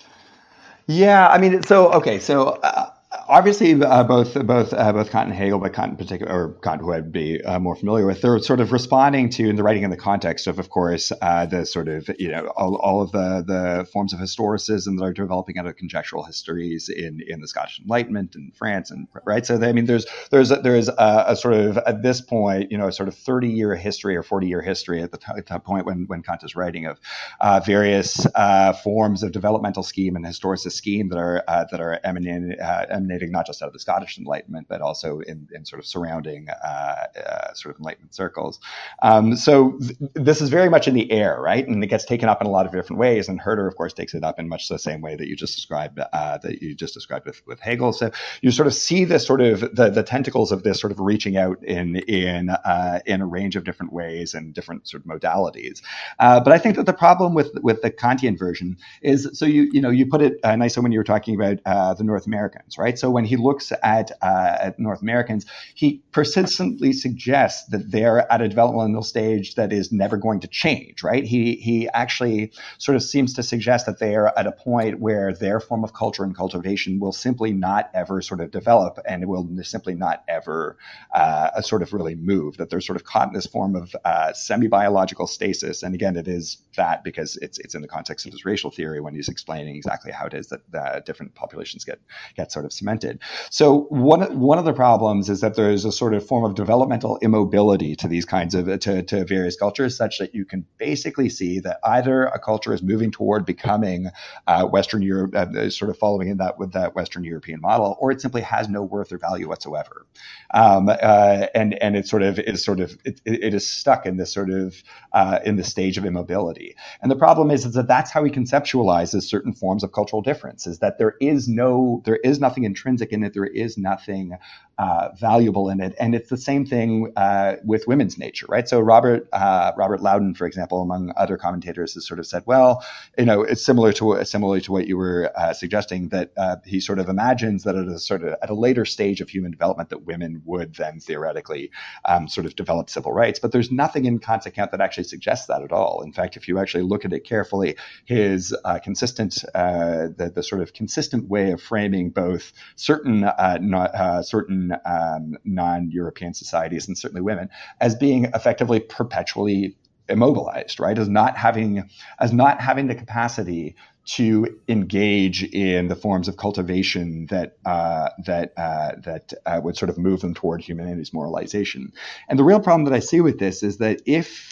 Yeah, I mean, so okay, so uh, obviously uh, both both uh, both Kant and Hegel, but Kant in particular, or Kant, who I'd be uh, more familiar with, they're sort of responding to, in the writing in the context of, of course, uh, the sort of, you know, all, all of the the forms of historicism that are developing out of conjectural histories in, in the Scottish Enlightenment and France, and right. So they, I mean, there's there's a, there's a, a sort of at this point, you know, a sort of thirty year history or forty year history at the, t- at the point when when Kant is writing of uh, various uh, forms of developmental scheme and historicist scheme that are uh, that are emanating. Uh, emanating not just out of the Scottish Enlightenment, but also in, in sort of surrounding uh, uh, sort of Enlightenment circles. Um, so th- this is very much in the air, right? And it gets taken up in a lot of different ways. And Herder, of course, takes it up in much the same way that you just described, uh, that you just described with, with Hegel. So you sort of see this sort of the, the tentacles of this sort of reaching out in in uh, in a range of different ways and different sort of modalities. Uh, but I think that the problem with with the Kantian version is, so you you know you put it uh, nicely when you were talking about uh, the North Americans, right? So when he looks at, uh, at North Americans, he persistently suggests that they're at a developmental stage that is never going to change, right? He he actually sort of seems to suggest that they are at a point where their form of culture and cultivation will simply not ever sort of develop, and it will simply not ever uh, sort of really move, that they're sort of caught in this form of uh, semi-biological stasis. And again, it is that because it's it's in the context of his racial theory when he's explaining exactly how it is that uh, different populations get get sort of cemented. So one one of the problems is that there is a sort of form of developmental immobility to these kinds of to, to various cultures, such that you can basically see that either a culture is moving toward becoming uh, Western Europe, uh, sort of following in that with that Western European model, or it simply has no worth or value whatsoever, um, uh, and and it sort of is sort of it, it is stuck in this sort of uh, in the stage of immobility. And the problem is, is that that's how he conceptualizes certain forms of cultural difference, is that there is no there is nothing intrinsic in it. There is nothing uh, valuable in it. And it's the same thing uh, with women's nature, right? So Robert uh, Robert Loudon, for example, among other commentators, has sort of said, well, you know, it's similar to similar to what you were uh, suggesting, that uh, he sort of imagines that at a sort of at a later stage of human development that women would then theoretically um, sort of develop civil rights. But there's nothing in Kant's account that actually suggests that at all. In fact, if you actually look at it carefully, his uh, consistent uh, the, the sort of consistent way of framing both certain uh, not, uh, certain um, non-European societies and certainly women as being effectively perpetually immobilized, right? As not having as not having the capacity to engage in the forms of cultivation that uh, that uh, that uh, would sort of move them toward humanity's moralization. And the real problem that I see with this is that if,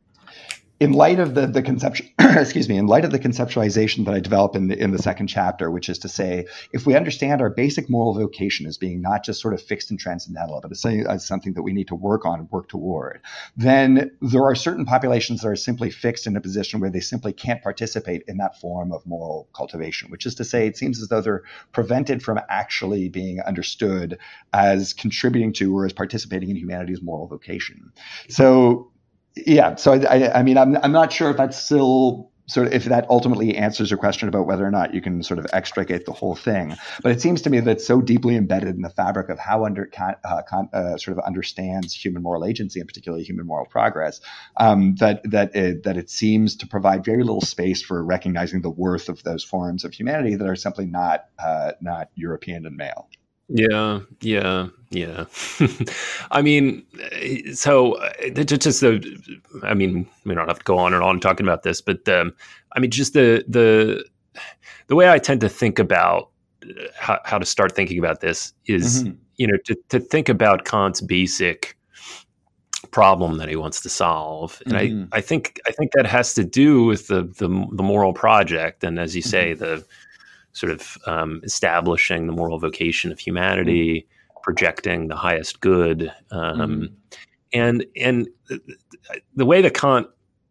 in light of the the conception, excuse me, in light of the conceptualization that I develop in the in the second chapter, which is to say, if we understand our basic moral vocation as being not just sort of fixed and transcendental, but as something that we need to work on and work toward, then there are certain populations that are simply fixed in a position where they simply can't participate in that form of moral cultivation. Which is to say, it seems as though they're prevented from actually being understood as contributing to or as participating in humanity's moral vocation. So. Yeah, so I, I mean, I'm I'm not sure if that's still sort of if that ultimately answers your question about whether or not you can sort of extricate the whole thing. But it seems to me that it's so deeply embedded in the fabric of how under uh, uh, sort of understands human moral agency, and particularly human moral progress, um, that that it, that it seems to provide very little space for recognizing the worth of those forms of humanity that are simply not uh, not European and male. Yeah, yeah, yeah. I mean, so uh, just the, I mean, we don't have to go on and on talking about this, but um, I mean, just the the the way I tend to think about how, how to start thinking about this is, mm-hmm. you know, to to think about Kant's basic problem that he wants to solve, and mm-hmm. I I think I think that has to do with the the, the moral project, and as you say, mm-hmm. the sort of um, establishing the moral vocation of humanity, mm-hmm. projecting the highest good, um, mm-hmm. and and the way that Kant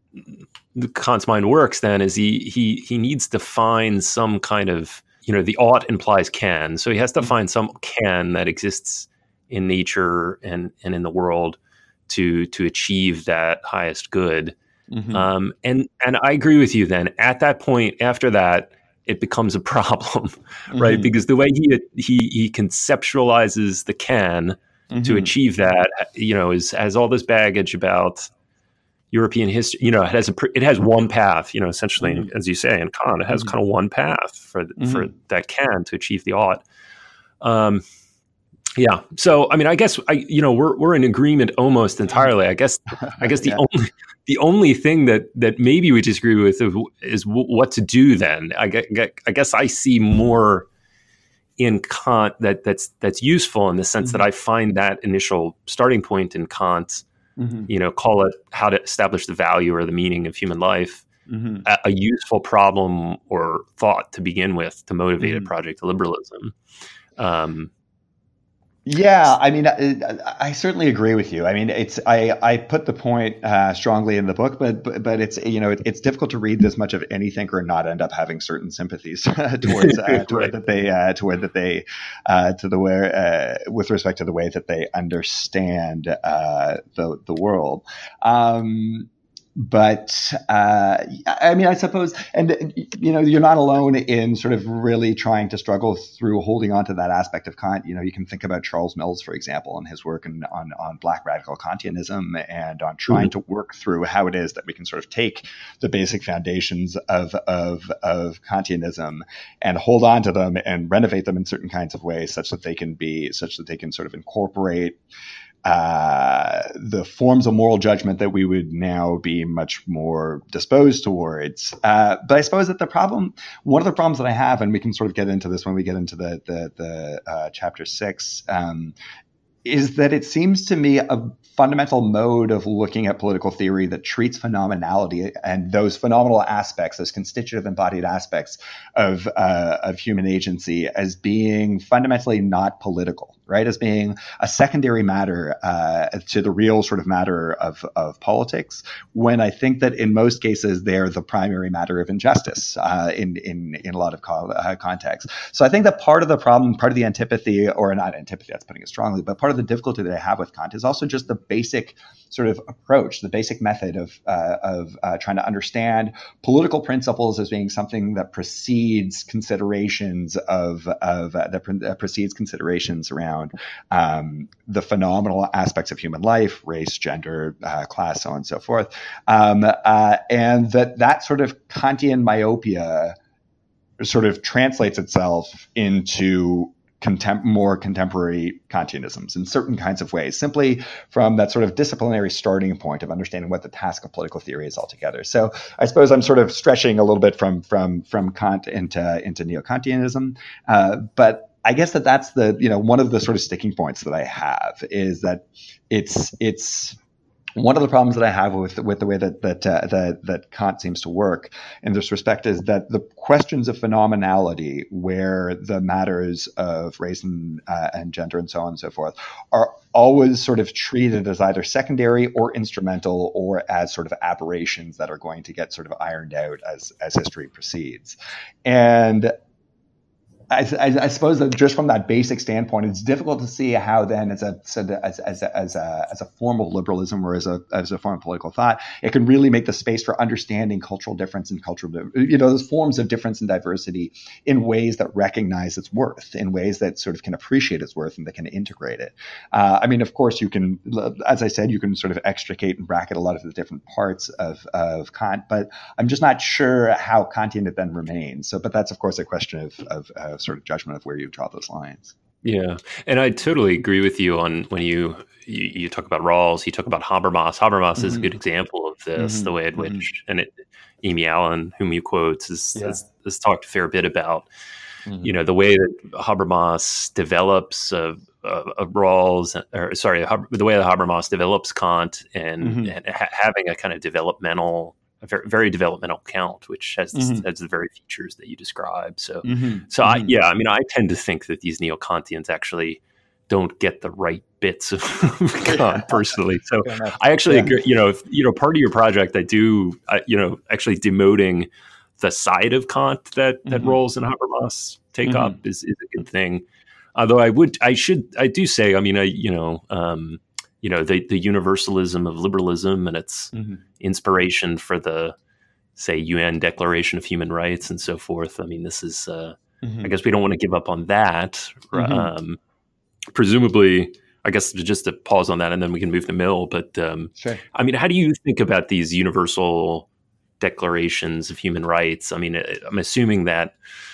Kant's mind works then is he he he needs to find some kind of, you know, the ought implies can, so he has to mm-hmm. find some can that exists in nature and and in the world to to achieve that highest good. Mm-hmm. Um, and and I agree with you. Then at that point, after that, it becomes a problem, right? Mm-hmm. Because the way he he he conceptualizes the can Mm-hmm. to achieve that, you know, is has all this baggage about European history. You know, it has a it has one path. You know, essentially, Mm-hmm. as you say in Kant, it has Mm-hmm. kind of one path for Mm-hmm. for that can to achieve the ought. Um, yeah. So I mean, I guess I you know we're we're in agreement almost entirely. I guess I guess the Yeah. only the only thing that that maybe we disagree with is w- what to do then. I get, I guess I see more in Kant that that's that's useful in the sense Mm-hmm. that I find that initial starting point in Kant, Mm-hmm. you know, call it how to establish the value or the meaning of human life, Mm-hmm. a, a useful problem or thought to begin with to motivate Mm-hmm. a project of liberalism. Um, Yeah, I mean, I, I certainly agree with you. I mean, it's I, I put the point uh, strongly in the book, but but, but it's you know it, it's difficult to read this much of any thinker and not end up having certain sympathies towards uh, toward Right. that they uh, toward that they uh, to the way uh, with respect to the way that they understand uh, the the world. Um, But uh, I mean, I suppose, and you know, you're not alone in sort of really trying to struggle through holding on to that aspect of Kant. You know, you can think about Charles Mills, for example, and his work on on, on Black radical Kantianism, and on trying mm-hmm. to work through how it is that we can sort of take the basic foundations of of of Kantianism and hold on to them and renovate them in certain kinds of ways, such that they can be such that they can sort of incorporate Uh, the forms of moral judgment that we would now be much more disposed towards. Uh, but I suppose that the problem, one of the problems that I have, and we can sort of get into this when we get into the the, the uh, chapter six, um, is that it seems to me a fundamental mode of looking at political theory that treats phenomenality and those phenomenal aspects, those constitutive embodied aspects of uh, of human agency as being fundamentally not political, right? As being a secondary matter uh, to the real sort of matter of, of politics, when I think that in most cases they're the primary matter of injustice uh, in, in, in a lot of co- uh, contexts. So I think that part of the problem, part of the antipathy, or not antipathy, that's putting it strongly, but part of the difficulty that I have with Kant is also just the basic sort of approach, the basic method of uh, of uh, trying to understand political principles as being something that precedes considerations of of uh, that, pre- that precedes considerations around um, the phenomenal aspects of human life, race, gender, uh, class, so on and so forth, um, uh, and that that sort of Kantian myopia sort of translates itself into Contem- more contemporary Kantianisms in certain kinds of ways, simply from that sort of disciplinary starting point of understanding what the task of political theory is altogether. So I suppose I'm sort of stretching a little bit from from from Kant into into neo-Kantianism, uh, but I guess that that's the you know one of the sort of sticking points that I have is that it's it's. One of the problems that I have with with the way that that, uh, that that Kant seems to work in this respect is that the questions of phenomenality, where the matters of race and, uh, and gender and so on and so forth, are always sort of treated as either secondary or instrumental, or as sort of aberrations that are going to get sort of ironed out as as history proceeds. And I, I, I suppose that just from that basic standpoint, it's difficult to see how then, as a as as as a as a form of liberalism or as a as a form of political thought, it can really make the space for understanding cultural difference and cultural, you know, those forms of difference and diversity in ways that recognize its worth, in ways that sort of can appreciate its worth and that can integrate it. Uh, I mean, of course, you can, as I said, you can sort of extricate and bracket a lot of the different parts of of Kant, but I'm just not sure how Kantian it then remains. So, but that's of course a question of of uh, sort of judgment of where you draw those lines. Yeah, and I totally agree with you on when you you, you talk about Rawls, you talk about Habermas. Habermas mm-hmm. is a good example of this, mm-hmm. the way in which, mm-hmm. and it, Amy Allen, whom you quote, has, yeah. has, has talked a fair bit about, mm-hmm. you know, the way that Habermas develops a, a, a Rawls, or sorry, the way that Habermas develops Kant and, mm-hmm. and ha- having a kind of developmental a very, very developmental count, which has, mm-hmm. has the very features that you describe. So, mm-hmm. so mm-hmm. I, yeah, I mean, I tend to think that these neo-Kantians actually don't get the right bits of Kant personally. So I actually, yeah. agree, you know, if, you know, part of your project, I do, I, you know, actually demoting the side of Kant that, that mm-hmm. Rawls and Habermas take mm-hmm. up is, is a good thing. Although I would, I should, I do say, I mean, I, you know, um, you know, the, the universalism of liberalism and its mm-hmm. inspiration for the, say, U N Declaration of Human Rights and so forth. I mean, this is, uh, mm-hmm. I guess we don't want to give up on that. Mm-hmm. Um, presumably, I guess just to pause on that and then we can move to Mill. But um, sure. I mean, how do you think about these universal declarations of human rights? I mean, I'm assuming that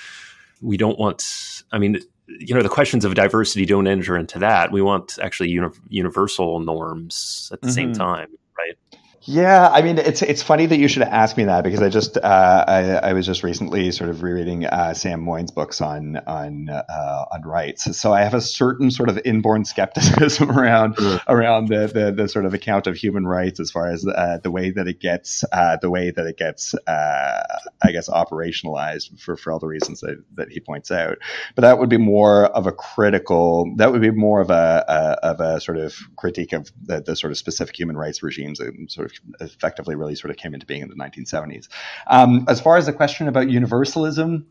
we don't want, I mean, you know, the questions of diversity don't enter into that. We want actually uni- universal norms at the mm-hmm. same time, right? Yeah, I mean, it's it's funny that you should ask me that because I just uh, I, I was just recently sort of rereading uh, Sam Moyn's books on on uh, on rights. So I have a certain sort of inborn skepticism around mm. around the, the the sort of account of human rights as far as uh, the way that it gets uh, the way that it gets uh, I guess operationalized for, for all the reasons that, that he points out. But that would be more of a critical. That would be more of a, a of a sort of critique of the, the sort of specific human rights regimes and sort of effectively really sort of came into being in the nineteen seventies. Um, as far as the question about universalism,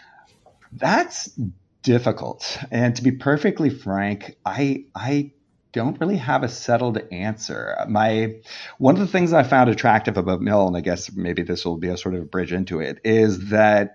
that's difficult. And to be perfectly frank, I I don't really have a settled answer. My one of the things I found attractive about Mill, and I guess maybe this will be a sort of bridge into it, is that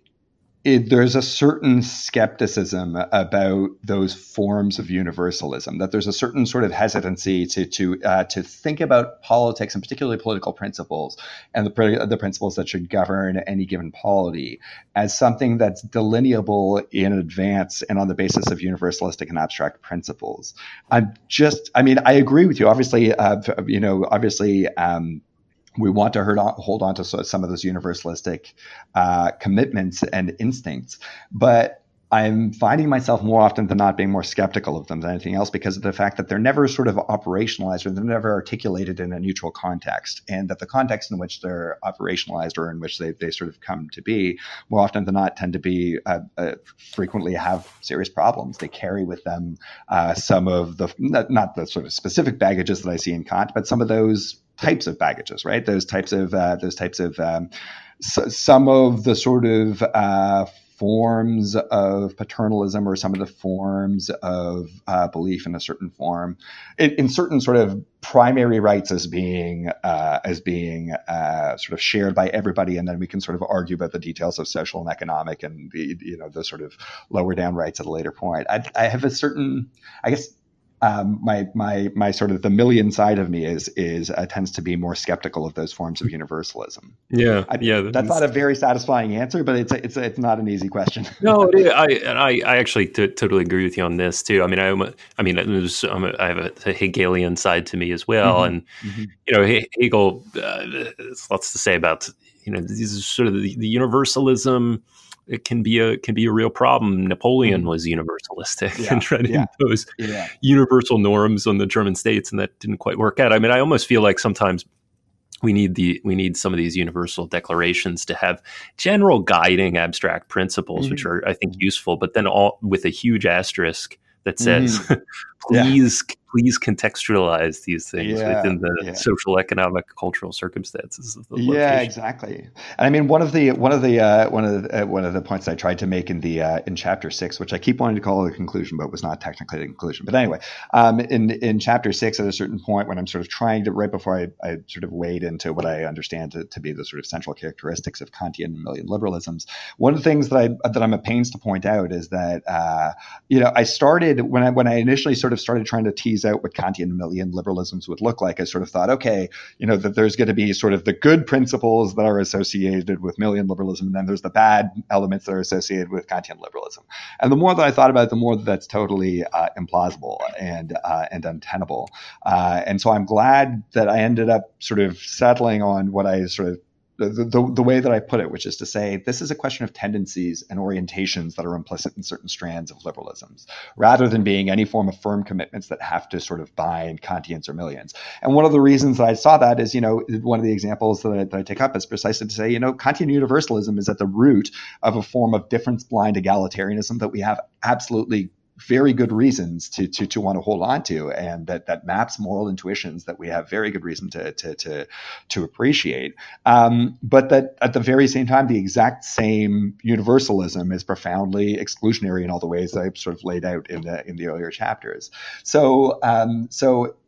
It, there's a certain skepticism about those forms of universalism, that there's a certain sort of hesitancy to to uh, to think about politics and particularly political principles and the, the principles that should govern any given polity as something that's delineable in advance and on the basis of universalistic and abstract principles. I'm just, I mean, I agree with you. Obviously, uh, you know, obviously. Um, We want to hold on to some of those universalistic uh, commitments and instincts, but I'm finding myself more often than not being more skeptical of them than anything else because of the fact that they're never sort of operationalized or they're never articulated in a neutral context, and that the context in which they're operationalized or in which they, they sort of come to be more often than not tend to be uh, uh, frequently have serious problems. They carry with them uh, some of the, not, not the sort of specific baggages that I see in Kant, but some of those types of baggages, right? Those types of uh, those types of um, s- some of the sort of uh, forms of paternalism or some of the forms of uh, belief in a certain form, in, in certain sort of primary rights as being uh, as being uh, sort of shared by everybody, and then we can sort of argue about the details of social and economic and the you know the sort of lower down rights at a later point. I, I have a certain, I guess. Um, my my my sort of the Millian side of me is is uh, tends to be more skeptical of those forms of universalism. Yeah, I, yeah. That's not a very satisfying answer, but it's a, it's a, it's not an easy question. No, it is. I and I, I actually t- totally agree with you on this too. I mean, I I mean, was, I'm a, I have a, a Hegelian side to me as well, mm-hmm. and mm-hmm. you know, Hegel. Uh, there's lots to say about you know these are sort of the, the universalism. It can be a can be a real problem. Napoleon mm. was universalistic yeah, and tried to yeah, impose yeah. universal norms on the German states, and that didn't quite work out. I mean, I almost feel like sometimes we need the we need some of these universal declarations to have general guiding abstract principles, mm. which are I think useful, but then all with a huge asterisk that says, mm. please, yeah. please contextualize these things yeah, within the yeah. social, economic, cultural circumstances of the location. Yeah, exactly. And I mean, one of the one of the uh, one of the uh, one of the points I tried to make in the uh, in chapter six, which I keep wanting to call the conclusion, but was not technically the conclusion. But anyway, um, in in chapter six, at a certain point, when I'm sort of trying to right before I, I sort of wade into what I understand to, to be the sort of central characteristics of Kantian and Millian liberalisms, one of the things that I that I'm a pains to point out is that uh, you know I started when I when I initially sort of started trying to tease out what Kantian and Millian liberalisms would look like. I sort of thought, okay, you know, that there's going to be sort of the good principles that are associated with Millian liberalism, and then there's the bad elements that are associated with Kantian liberalism. And the more that I thought about it, the more that that's totally uh, implausible and uh, and untenable. Uh, and so I'm glad that I ended up sort of settling on what I sort of The, the, the way that I put it, which is to say, this is a question of tendencies and orientations that are implicit in certain strands of liberalisms, rather than being any form of firm commitments that have to sort of bind Kantians or Millians. And one of the reasons that I saw that is, you know, one of the examples that I, that I take up is precisely to say, you know, Kantian universalism is at the root of a form of difference-blind egalitarianism that we have absolutely very good reasons to to to want to hold on to, and that that maps moral intuitions that we have very good reason to to to to appreciate. Um, but that at the very same time, the exact same universalism is profoundly exclusionary in all the ways that I've sort of laid out in the in the earlier chapters. So um, so.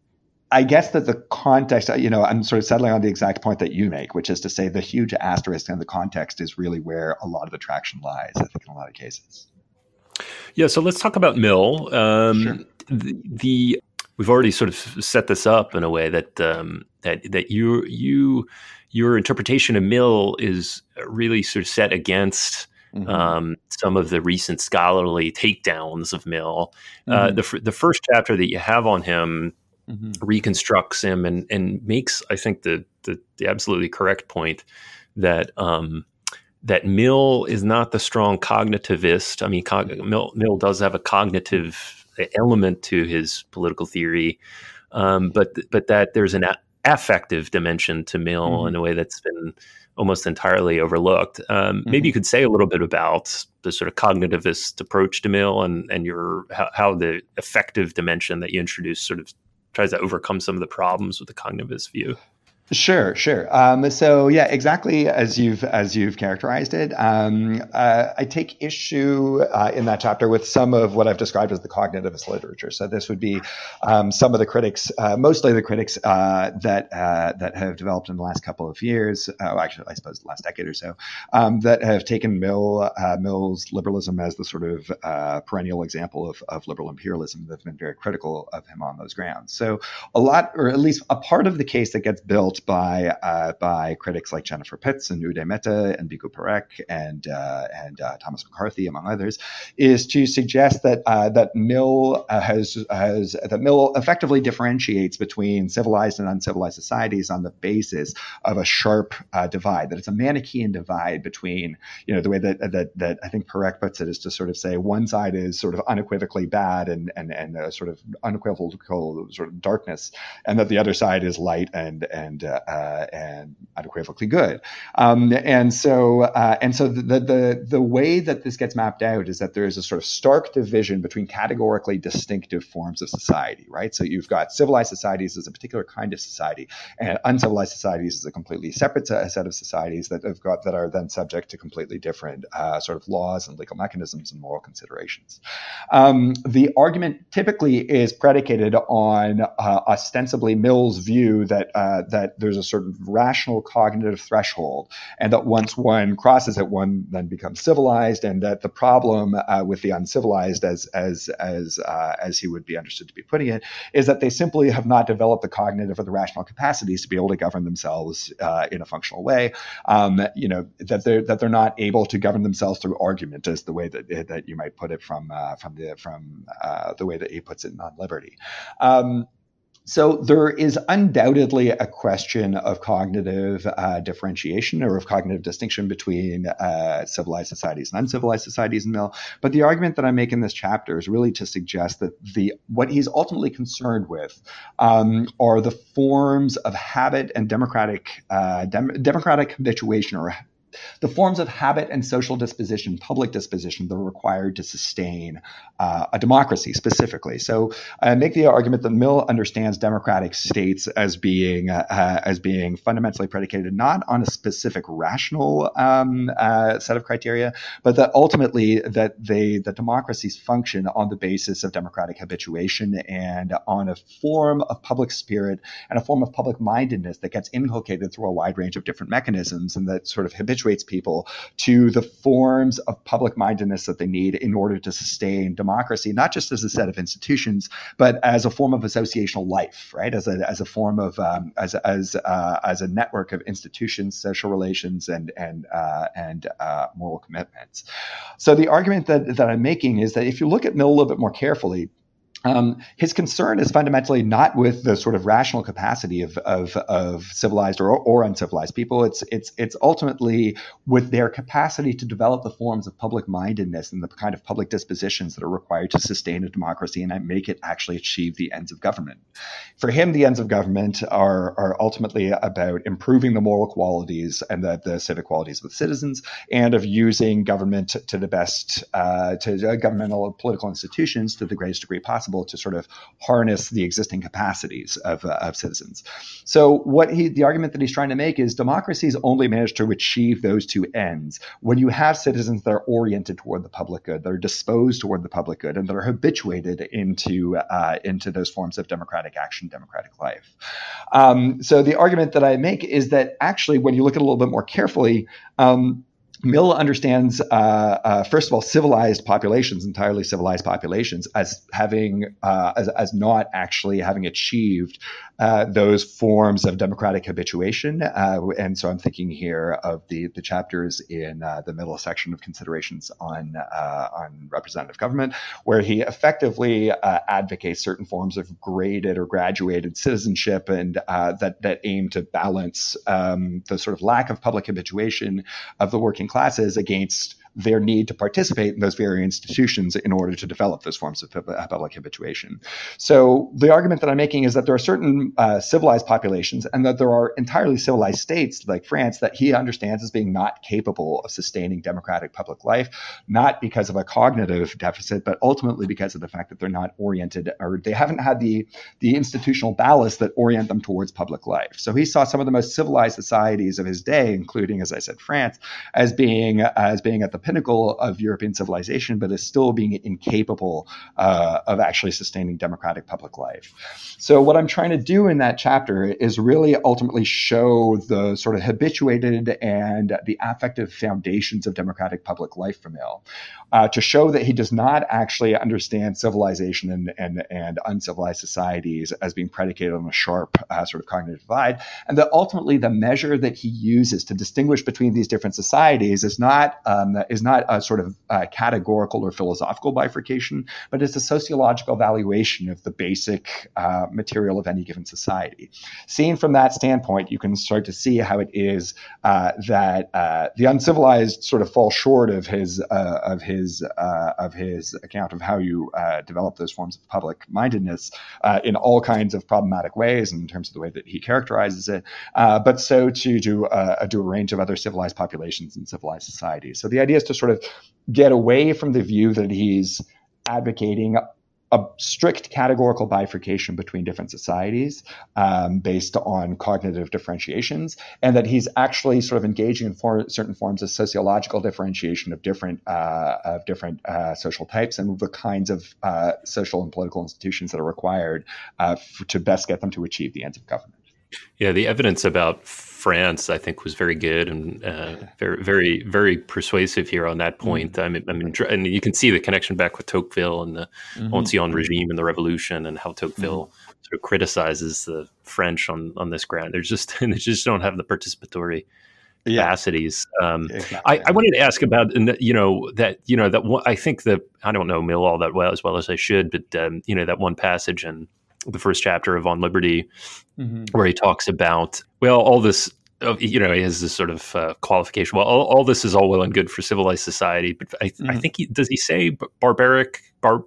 I guess that the context, you know, I'm sort of settling on the exact point that you make, which is to say the huge asterisk and the context is really where a lot of the traction lies, I think, in a lot of cases. Yeah, so let's talk about Mill. Um, sure. the, the we've already sort of set this up in a way that um, that that you you your interpretation of Mill is really sort of set against mm-hmm. um, some of the recent scholarly takedowns of Mill. Mm-hmm. Uh, the the first chapter that you have on him mm-hmm. reconstructs him and and makes, I think, the the, the absolutely correct point that. Um, that Mill is not the strong cognitivist. I mean, cog- Mill, Mill does have a cognitive element to his political theory, um, but but that there's an a- affective dimension to Mill mm-hmm. in a way that's been almost entirely overlooked. Um, mm-hmm. Maybe you could say a little bit about the sort of cognitivist approach to Mill and, and your how, how the affective dimension that you introduced sort of tries to overcome some of the problems with the cognitivist view. Sure, sure. Um, so yeah, exactly as you've as you've characterized it. Um, uh, I take issue uh, in that chapter with some of what I've described as the cognitivist literature. So this would be um, some of the critics, uh, mostly the critics uh, that uh, that have developed in the last couple of years. Uh, actually, I suppose the last decade or so, um, that have taken Mill uh, Mill's liberalism as the sort of uh, perennial example of, of liberal imperialism. That have been very critical of him on those grounds. So a lot, or at least a part of the case that gets built by uh, by critics like Jennifer Pitts and Uday Mehta and Bikku Parekh and uh, and uh, Thomas McCarthy, among others, is to suggest that uh, that Mill uh, has has that Mill effectively differentiates between civilized and uncivilized societies on the basis of a sharp uh, divide. That it's a Manichaean divide between, you know, the way that that that I think Parekh puts it is to sort of say one side is sort of unequivocally bad and and and a sort of unequivocal sort of darkness, and that the other side is light and and Uh, and unequivocally good, um, and so uh, and so the, the the way that this gets mapped out is that there is a sort of stark division between categorically distinctive forms of society, right? So you've got civilized societies as a particular kind of society, and uncivilized societies as a completely separate set of societies that have got that are then subject to completely different uh, sort of laws and legal mechanisms and moral considerations. Um, the argument typically is predicated on uh, ostensibly Mill's view that uh, that there's a certain rational cognitive threshold, and that once one crosses it, one then becomes civilized, and that the problem uh, with the uncivilized, as as as uh, as he would be understood to be putting it, is that they simply have not developed the cognitive or the rational capacities to be able to govern themselves uh, in a functional way. Um, you know, that they're that they're not able to govern themselves through argument, is the way that that you might put it from uh, from the from uh, the way that he puts it in On Liberty. Um, So there is undoubtedly a question of cognitive uh, differentiation or of cognitive distinction between uh, civilized societies and uncivilized societies in Mill. But the argument that I make in this chapter is really to suggest that the what he's ultimately concerned with um, are the forms of habit and democratic uh, dem- democratic habituation, or the forms of habit and social disposition, public disposition, that are required to sustain uh, a democracy specifically. So I make the argument that Mill understands democratic states as being uh, as being fundamentally predicated not on a specific rational um, uh, set of criteria, but that ultimately that they that democracies function on the basis of democratic habituation and on a form of public spirit and a form of public mindedness that gets inculcated through a wide range of different mechanisms, and that sort of habituates people to the forms of public mindedness that they need in order to sustain democracy, not just as a set of institutions, but as a form of associational life, right? As a as a form of um, as as uh, as a network of institutions, social relations, and and uh, and uh, moral commitments. So the argument that that I'm making is that if you look at Mill a little bit more carefully, Um, his concern is fundamentally not with the sort of rational capacity of of, of civilized or, or uncivilized people. It's it's it's ultimately with their capacity to develop the forms of public mindedness and the kind of public dispositions that are required to sustain a democracy and make it actually achieve the ends of government. For him, the ends of government are are ultimately about improving the moral qualities and the, the civic qualities of the citizens, and of using government to the best uh, to uh, governmental political institutions to the greatest degree possible possible to sort of harness the existing capacities of, uh, of citizens. So what he, the argument that he's trying to make is democracies only manage to achieve those two ends when you have citizens that are oriented toward the public good, that are disposed toward the public good, and that are habituated into, uh, into those forms of democratic action, democratic life. Um, so the argument that I make is that actually, when you look at it a little bit more carefully, um, Mill understands, uh, uh, first of all, civilized populations, entirely civilized populations, as having, uh, as, as not actually having achieved uh, those forms of democratic habituation. Uh, and so I'm thinking here of the, the chapters in uh, the middle section of Considerations on, uh, on Representative Government, where he effectively uh, advocates certain forms of graded or graduated citizenship and uh, that, that aim to balance um, the sort of lack of public habituation of the working classes against their need to participate in those very institutions in order to develop those forms of public habituation. So the argument that I'm making is that there are certain uh, civilized populations and that there are entirely civilized states like France that he understands as being not capable of sustaining democratic public life, not because of a cognitive deficit, but ultimately because of the fact that they're not oriented, or they haven't had the, the institutional ballast that orient them towards public life. So he saw some of the most civilized societies of his day, including, as I said, France, as being, uh, as being at the pinnacle of European civilization, but is still being incapable uh, of actually sustaining democratic public life. So what I'm trying to do in that chapter is really ultimately show the sort of habituated and the affective foundations of democratic public life for Mill, uh, to show that he does not actually understand civilization and, and, and uncivilized societies as being predicated on a sharp uh, sort of cognitive divide, and that ultimately the measure that he uses to distinguish between these different societies is not um, is not a sort of uh, categorical or philosophical bifurcation, but it's a sociological valuation of the basic uh, material of any given society. Seen from that standpoint, you can start to see how it is uh, that uh, the uncivilized sort of fall short of his uh, of his uh, of his account of how you uh, develop those forms of public mindedness uh, in all kinds of problematic ways in terms of the way that he characterizes it, uh, but so to do uh, do a range of other civilized populations and civilized societies. So the idea is to sort of get away from the view that he's advocating a strict categorical bifurcation between different societies um, based on cognitive differentiations, and that he's actually sort of engaging in for certain forms of sociological differentiation of different uh, of different uh, social types and the kinds of uh, social and political institutions that are required uh, for, to best get them to achieve the ends of government. Yeah, the evidence about France, I think, was very good and uh, very, very, very persuasive here on that point. Mm-hmm. I mean, I mean, and you can see the connection back with Tocqueville and the mm-hmm. Ancien regime and the revolution, and how Tocqueville mm-hmm. sort of criticizes the French on, on this ground. There's just they just don't have the participatory capacities. Yeah. Um, exactly. I, I wanted to ask about, you know, that you know that one, I think that I don't know Mill all that well as well as I should, but um, you know, that one passage in the first chapter of On Liberty, mm-hmm. where he talks about, well, all this, uh, you know, he has this sort of uh, qualification. Well, all, all this is all well and good for civilized society, but I, mm-hmm. I think he, does he say barbaric, bar,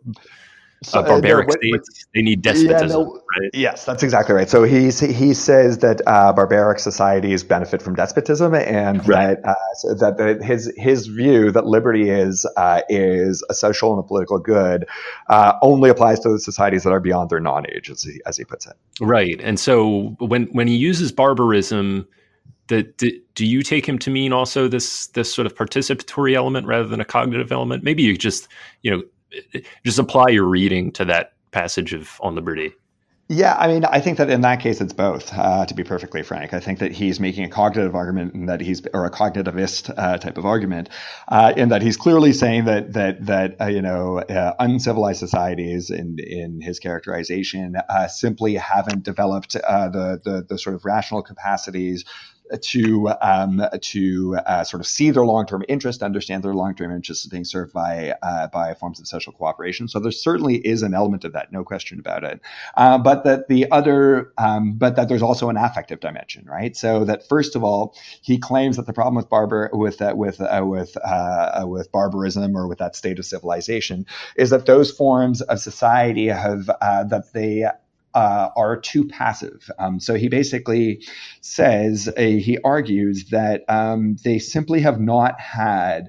So, uh, barbaric uh, no, what, states, they need despotism, yeah, no, right? Yes, that's exactly right. So he's, he says that uh, barbaric societies benefit from despotism, and right. that uh, so that the, his his view that liberty is uh, is a social and a political good uh, only applies to the societies that are beyond their non-age, as he, as he puts it. Right. And so when when he uses barbarism, the, do, do you take him to mean also this this sort of participatory element rather than a cognitive element? Maybe you just, you know, just apply your reading to that passage of On Liberty. Yeah, I mean, I think that in that case, it's both, uh, to be perfectly frank. I think that he's making a cognitive argument and that he's, or a cognitivist uh, type of argument, uh, in that he's clearly saying that, that, that, uh, you know, uh, uncivilized societies in, in his characterization, uh, simply haven't developed, uh, the, the, the sort of rational capacities to um, to uh, sort of see their long-term interest, understand their long-term interest is being served by uh, by forms of social cooperation. So there certainly is an element of that, no question about it. Uh, but that the other, um, but that there's also an affective dimension, right? So that first of all, he claims that the problem with barbar with uh, with uh, with uh, with barbarism or with that state of civilization is that those forms of society have uh, that they. Uh, are too passive. Um, so he basically says, uh, he argues that um, they simply have not had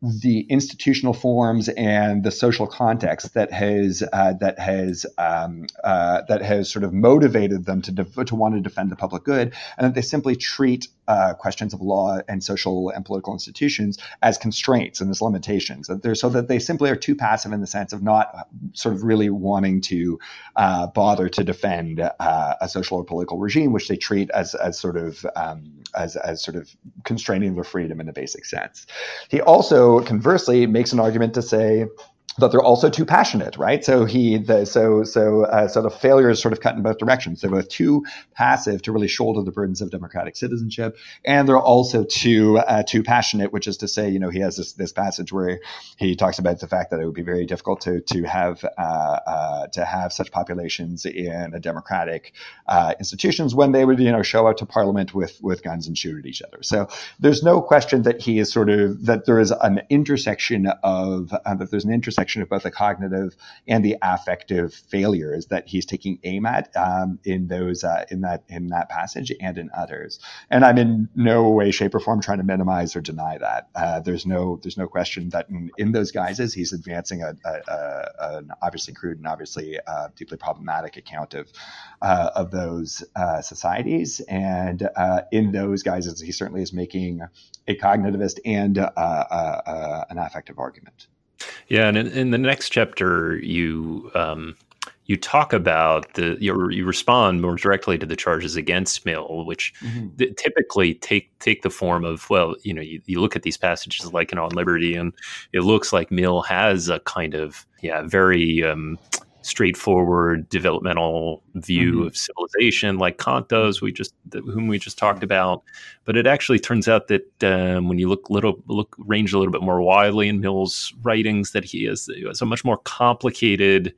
the institutional forms and the social context that has uh, that has um, uh, that has sort of motivated them to def- to want to defend the public good, and that they simply treat uh, questions of law and social and political institutions as constraints and as limitations. That they're, so that they simply are too passive in the sense of not sort of really wanting to uh, bother to defend uh, a social or political regime, which they treat as as sort of um, as as sort of constraining their freedom in a basic sense. He also, conversely, makes an argument to say that they're also too passionate, right? So he, the, so so uh, so the failure is sort of cut in both directions. They're both too passive to really shoulder the burdens of democratic citizenship, and they're also too uh, too passionate, which is to say, you know, he has this this passage where he talks about the fact that it would be very difficult to to have uh, uh, to have such populations in a democratic uh, institutions when they would, you know, show up to Parliament with with guns and shoot at each other. So there's no question that he is sort of that there is an intersection of uh, that there's an intersection of both the cognitive and the affective failures that he's taking aim at um, in those uh, in that in that passage and in others. And I'm in no way, shape, or form trying to minimize or deny that. Uh, there's no there's no question that in, in those guises he's advancing a, a, a, an obviously crude and obviously uh, deeply problematic account of uh, of those uh, societies. And uh, in those guises, he certainly is making a cognitivist and uh, uh, uh, an affective argument. Yeah, and in, in the next chapter, you um, you talk about the you, you respond more directly to the charges against Mill, which mm-hmm. th- typically take take the form of, well, you know, you, you look at these passages like in On Liberty, and it looks like Mill has a kind of yeah very um, straightforward developmental view mm-hmm. of civilization, like Kant does, we just whom we just talked about. But it actually turns out that um, when you look little look range a little bit more widely in Mill's writings, that he has, he has a much more complicated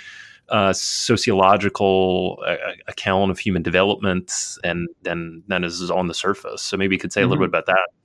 uh, sociological uh, account of human development, and then than is on the surface. So maybe you could say mm-hmm. a little bit about that.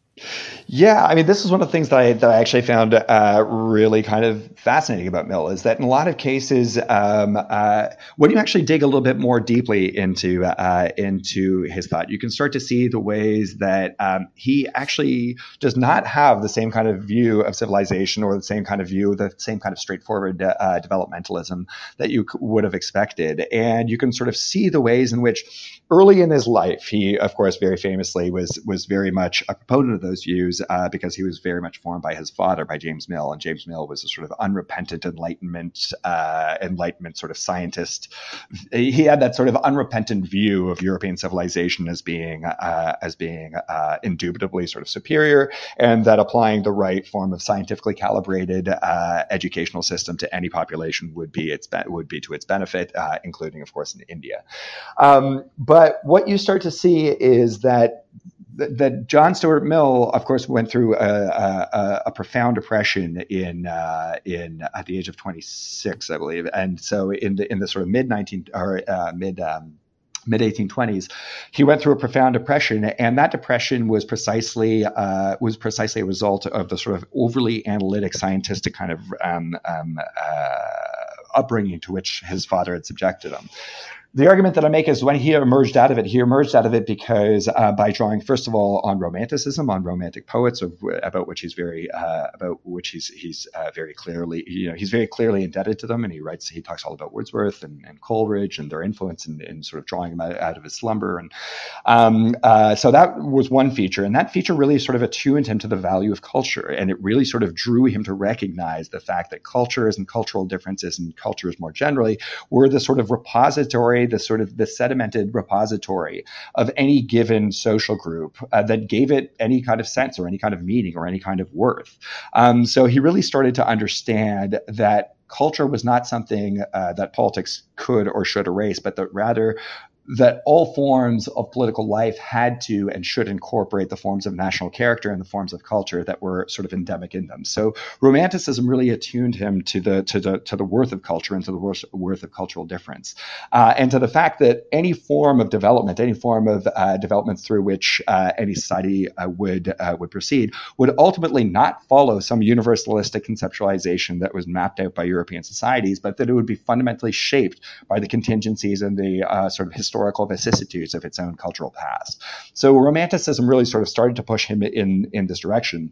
Yeah, I mean, this is one of the things that I that I actually found uh, really kind of fascinating about Mill, is that in a lot of cases, um, uh, when you actually dig a little bit more deeply into uh, into his thought, you can start to see the ways that um, he actually does not have the same kind of view of civilization, or the same kind of view, the same kind of straightforward uh, developmentalism that you would have expected. And you can sort of see the ways in which early in his life, he, of course, very famously was was very much a proponent of those views uh, because he was very much formed by his father, by James Mill, and James Mill was a sort of unrepentant Enlightenment, uh, Enlightenment sort of scientist. He had that sort of unrepentant view of European civilization as being uh, as being uh, indubitably sort of superior, and that applying the right form of scientifically calibrated uh, educational system to any population would be its be- would be to its benefit, uh, including, of course, in India. Um, but what you start to see is that that John Stuart Mill, of course, went through a, a, a profound depression in uh, in at the age of twenty-six, I believe, and so in the in the sort of mid nineteen or uh, mid um, mid eighteen twenties, he went through a profound depression, and that depression was precisely uh, was precisely a result of the sort of overly analytic, scientific kind of um, um, uh, upbringing to which his father had subjected him. The argument that I make is when he emerged out of it, he emerged out of it because uh, by drawing, first of all, on Romanticism, on Romantic poets, of, about which he's very, uh, about which he's he's uh, very clearly, you know, he's very clearly indebted to them, and he writes, he talks all about Wordsworth and, and Coleridge and their influence in, in sort of drawing him out, out of his slumber, and um, uh, so that was one feature, and that feature really sort of attuned him to the value of culture, and it really sort of drew him to recognize the fact that cultures and cultural differences and cultures more generally were the sort of repository, the sort of the sedimented repository of any given social group uh, that gave it any kind of sense or any kind of meaning or any kind of worth. Um, so he really started to understand that culture was not something uh, that politics could or should erase, but that rather that all forms of political life had to and should incorporate the forms of national character and the forms of culture that were sort of endemic in them. So Romanticism really attuned him to the to the to the worth of culture and to the worth, worth of cultural difference, uh, and to the fact that any form of development, any form of uh, development through which uh, any society uh, would uh, would proceed, would ultimately not follow some universalistic conceptualization that was mapped out by European societies, but that it would be fundamentally shaped by the contingencies and the uh, sort of historical historical vicissitudes of its own cultural past. So Romanticism really sort of started to push him in, in this direction.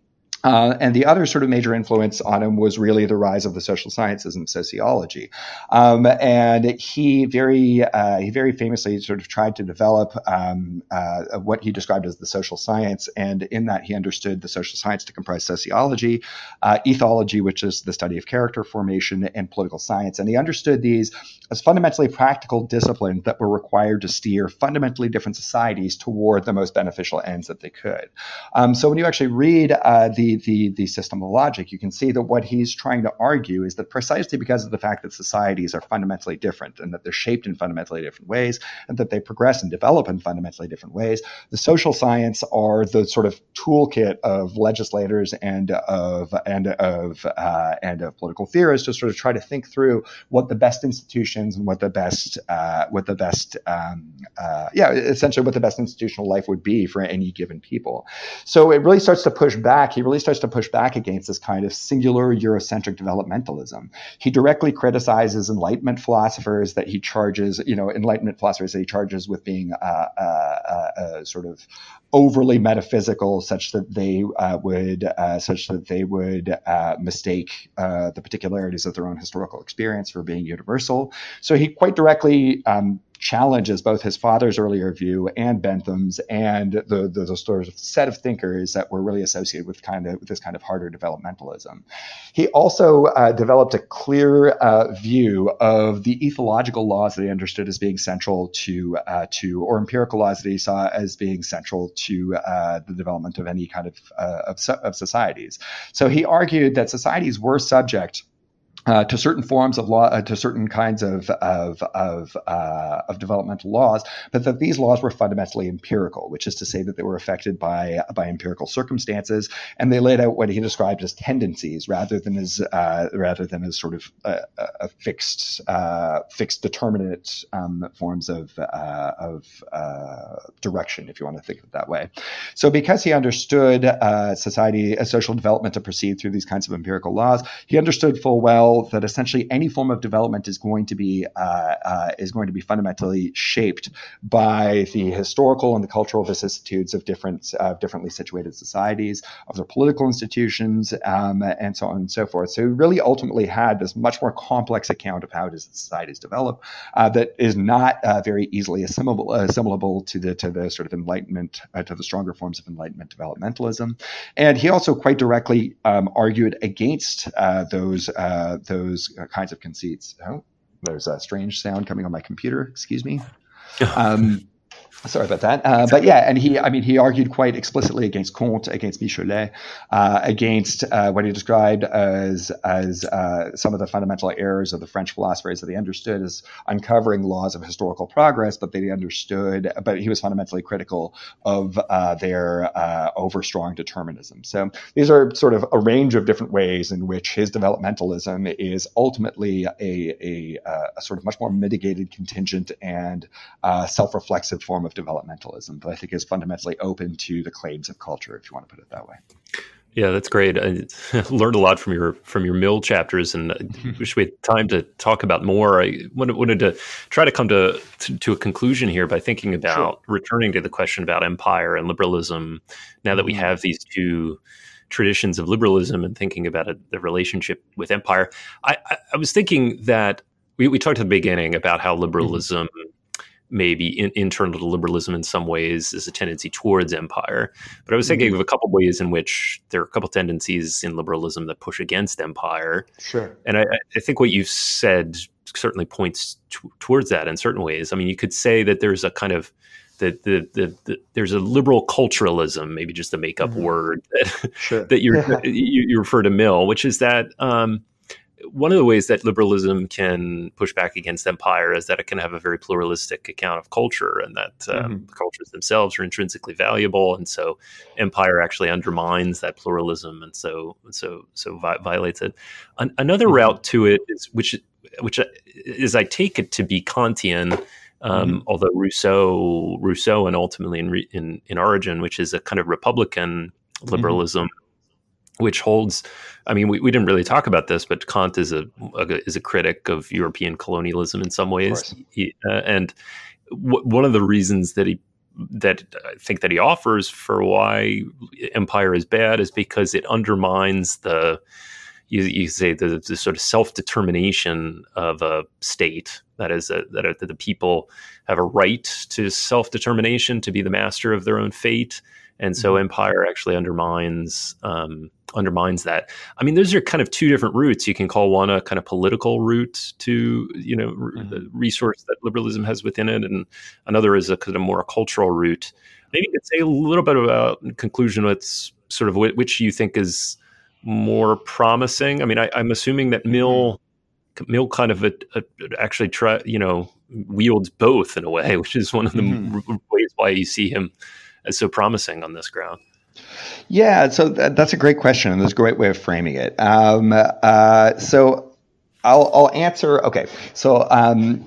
Uh, and the other sort of major influence on him was really the rise of the social sciences and sociology. Um, and he very uh, he very famously sort of tried to develop um, uh, what he described as the social science. And in that, he understood the social science to comprise sociology, uh, ethology, which is the study of character formation, and political science. And he understood these as fundamentally practical disciplines that were required to steer fundamentally different societies toward the most beneficial ends that they could. Um, so when you actually read uh, the The, the system of logic, you can see that what he's trying to argue is that precisely because of the fact that societies are fundamentally different and that they're shaped in fundamentally different ways and that they progress and develop in fundamentally different ways, the social science are the sort of toolkit of legislators and of and of uh, and of political theorists to sort of try to think through what the best institutions and what the best uh, what the best um, uh, yeah essentially what the best institutional life would be for any given people. So it really starts to push back. He really starts to push back against this kind of singular Eurocentric developmentalism. He directly criticizes Enlightenment philosophers that he charges, you know, Enlightenment philosophers that he charges with being uh, uh, uh, uh, sort of overly metaphysical, such that they uh, would uh, such that they would uh, mistake uh, the particularities of their own historical experience for being universal. So he quite directly um, challenges both his father's earlier view and Bentham's and the, the, the sort of set of thinkers that were really associated with kind of with this kind of harder developmentalism. He also uh, developed a clear uh, view of the ethological laws that he understood as being central to uh, to or empirical laws that he saw as being central to uh, the development of any kind of, uh, of of societies. So he argued that societies were subject Uh, to certain forms of law, uh, to certain kinds of of of, uh, of developmental laws, but that these laws were fundamentally empirical, which is to say that they were affected by by empirical circumstances, and they laid out what he described as tendencies rather than as uh, rather than as sort of a, a fixed uh, fixed determinate um, forms of uh, of uh, direction, if you want to think of it that way. So, because he understood uh, society, uh, social development to proceed through these kinds of empirical laws, he understood full well that essentially any form of development is going to be uh, uh, is going to be fundamentally shaped by the historical and the cultural vicissitudes of different uh, differently situated societies, of their political institutions, um, and so on and so forth. So he really ultimately had this much more complex account of how does societies develop uh, that is not uh, very easily assimilable, assimilable to the to the sort of Enlightenment uh, to the stronger forms of Enlightenment developmentalism. And he also quite directly um, argued against uh, those. Uh, those kinds of conceits. Oh, there's a strange sound coming on my computer. Excuse me. Um, Sorry about that. Uh, but yeah, and he, I mean, he argued quite explicitly against Comte, against Michelet, uh, against uh, what he described as as uh, some of the fundamental errors of the French philosophers that he understood as uncovering laws of historical progress, but that he understood, but he was fundamentally critical of uh, their uh, overstrong determinism. So these are sort of a range of different ways in which his developmentalism is ultimately a, a, a sort of much more mitigated, contingent, and uh, self-reflexive form of developmentalism, but I think is fundamentally open to the claims of culture, if you want to put it that way. Yeah, that's great. I learned a lot from your from your Mill chapters, and I wish we had time to talk about more. I wanted, wanted to try to come to, to to a conclusion here by thinking about sure. returning to the question about empire and liberalism. Now that we have these two traditions of liberalism and thinking about it, the relationship with empire, I, I, I was thinking that we, we talked at the beginning about how liberalism. Mm-hmm. maybe in, internal to liberalism in some ways is a tendency towards empire. But I was thinking mm-hmm. of a couple of ways in which there are a couple of tendencies in liberalism that push against empire. Sure. And I, I think what you've said certainly points t- towards that in certain ways. I mean, you could say that there's a kind of, that the, the, the, there's a liberal culturalism, maybe just a make-up mm-hmm. word that, sure. that you're, you, you refer to Mill, which is that um, one of the ways that liberalism can push back against empire is that it can have a very pluralistic account of culture, and that um, mm-hmm. cultures themselves are intrinsically valuable, and so empire actually undermines that pluralism, and so so so vi- violates it. An- another mm-hmm. route to it is which which is I take it to be Kantian, um, mm-hmm. although Rousseau Rousseau and ultimately in, re- in in origin, which is a kind of Republican liberalism. Mm-hmm. Which holds, I mean, we, we didn't really talk about this, but Kant is a, a is a critic of European colonialism in some ways, he, uh, and w- one of the reasons that he that I think that he offers for why empire is bad is because it undermines the, you, you say, the, the sort of self-determination of a state. That is, a, that, a, that the people have a right to self-determination, to be the master of their own fate. And so mm-hmm. empire actually undermines um, undermines that. I mean, those are kind of two different routes. You can call one a kind of political route to, you know, mm-hmm. the resource that liberalism has within it, and another is a kind of more cultural route. Maybe you could say a little bit about, in conclusion, what's sort of which you think is more promising. I mean, I, I'm assuming that Mill Mill kind of a, a, actually try, you know, wields both in a way, which is one of the mm-hmm. ways why you see him as so promising on this ground. Yeah, so that, that's a great question, and there's a great way of framing it. Um, uh, so I'll, I'll answer. Okay, so um,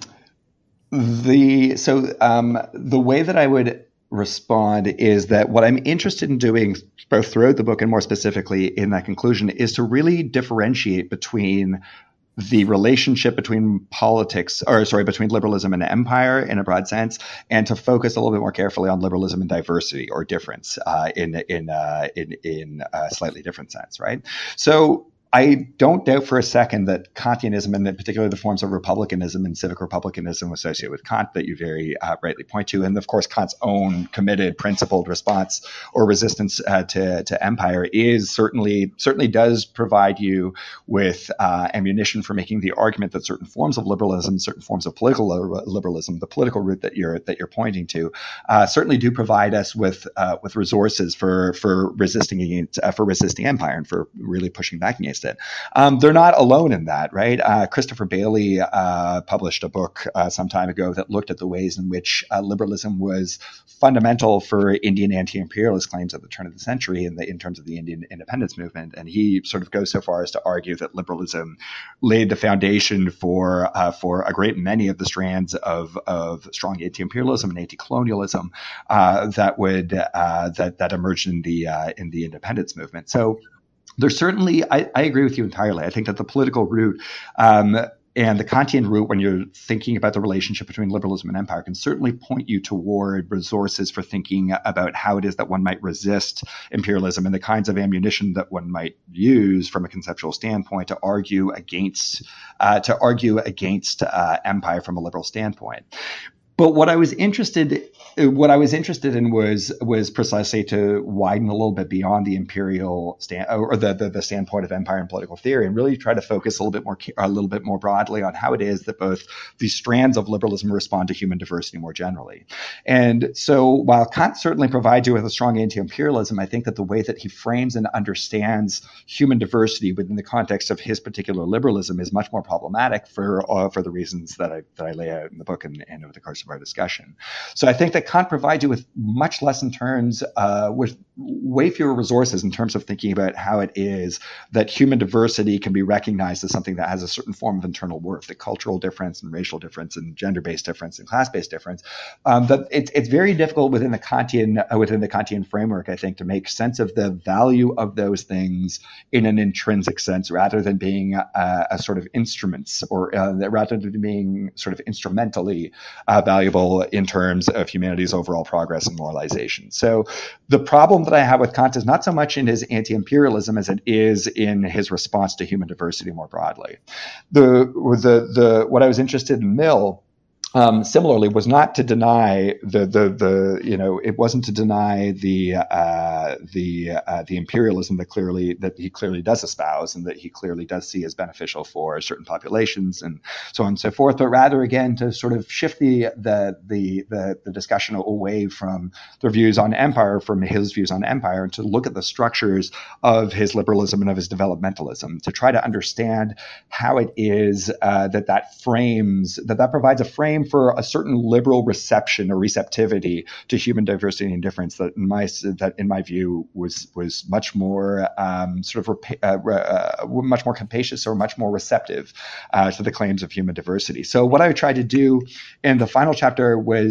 the so um, the way that I would respond is that what I'm interested in doing, both throughout the book and more specifically in that conclusion, is to really differentiate between the relationship between politics, or sorry, between liberalism and empire in a broad sense, and to focus a little bit more carefully on liberalism and diversity or difference uh, in in uh, in in a slightly different sense, right? So I don't doubt for a second that Kantianism, and in particular the forms of republicanism and civic republicanism associated with Kant that you very uh, rightly point to, and of course Kant's own committed, principled response or resistance uh, to, to empire is certainly certainly does provide you with uh, ammunition for making the argument that certain forms of liberalism, certain forms of political liberalism, the political route that you're that you're pointing to, uh, certainly do provide us with uh, with resources for for resisting against uh, for resisting empire and for really pushing back against it. Um, they're not alone in that, right? Uh, Christopher Bailey uh, published a book uh, some time ago that looked at the ways in which uh, liberalism was fundamental for Indian anti-imperialist claims at the turn of the century in, the, in terms of the Indian independence movement. And he sort of goes so far as to argue that liberalism laid the foundation for uh, for a great many of the strands of, of strong anti-imperialism and anti-colonialism uh, that would uh, that that emerged in the uh, in the independence movement. So there's certainly, I, I agree with you entirely. I think that the political route um, and the Kantian route, when you're thinking about the relationship between liberalism and empire, can certainly point you toward resources for thinking about how it is that one might resist imperialism and the kinds of ammunition that one might use from a conceptual standpoint to argue against uh, to argue against uh, empire from a liberal standpoint. But what I was interested, what I was interested in was was precisely to widen a little bit beyond the imperial stand or the, the the standpoint of empire and political theory, and really try to focus a little bit more a little bit more broadly on how it is that both these strands of liberalism respond to human diversity more generally. And so, while Kant certainly provides you with a strong anti-imperialism, I think that the way that he frames and understands human diversity within the context of his particular liberalism is much more problematic for uh, for the reasons that I that I lay out in the book and, and over the course of our discussion. So I think that Kant provides you with much less in terms, uh, with way fewer resources in terms of thinking about how it is that human diversity can be recognized as something that has a certain form of internal worth, the cultural difference and racial difference and gender-based difference and class-based difference. Um, that it's it's very difficult within the Kantian uh, within the Kantian framework, I think, to make sense of the value of those things in an intrinsic sense, rather than being a, a sort of instruments, or uh, rather than being sort of instrumentally uh, valuable in terms of humanity's overall progress and moralization. So the problem that I have with Kant is not so much in his anti-imperialism as it is in his response to human diversity more broadly. The the the what I was interested in Mill, Um, similarly, was not to deny the the the you know it wasn't to deny the uh, the uh, the imperialism that clearly that he clearly does espouse and that he clearly does see as beneficial for certain populations and so on and so forth, but rather again to sort of shift the the the the, the discussion away from their views on empire, from his views on empire, and to look at the structures of his liberalism and of his developmentalism, to try to understand how it is uh, that that frames that that provides a frame for a certain liberal reception or receptivity to human diversity and difference that in my that in my view was was much more um, sort of uh, uh, much more capacious or much more receptive uh, to the claims of human diversity. So what I tried to do in the final chapter was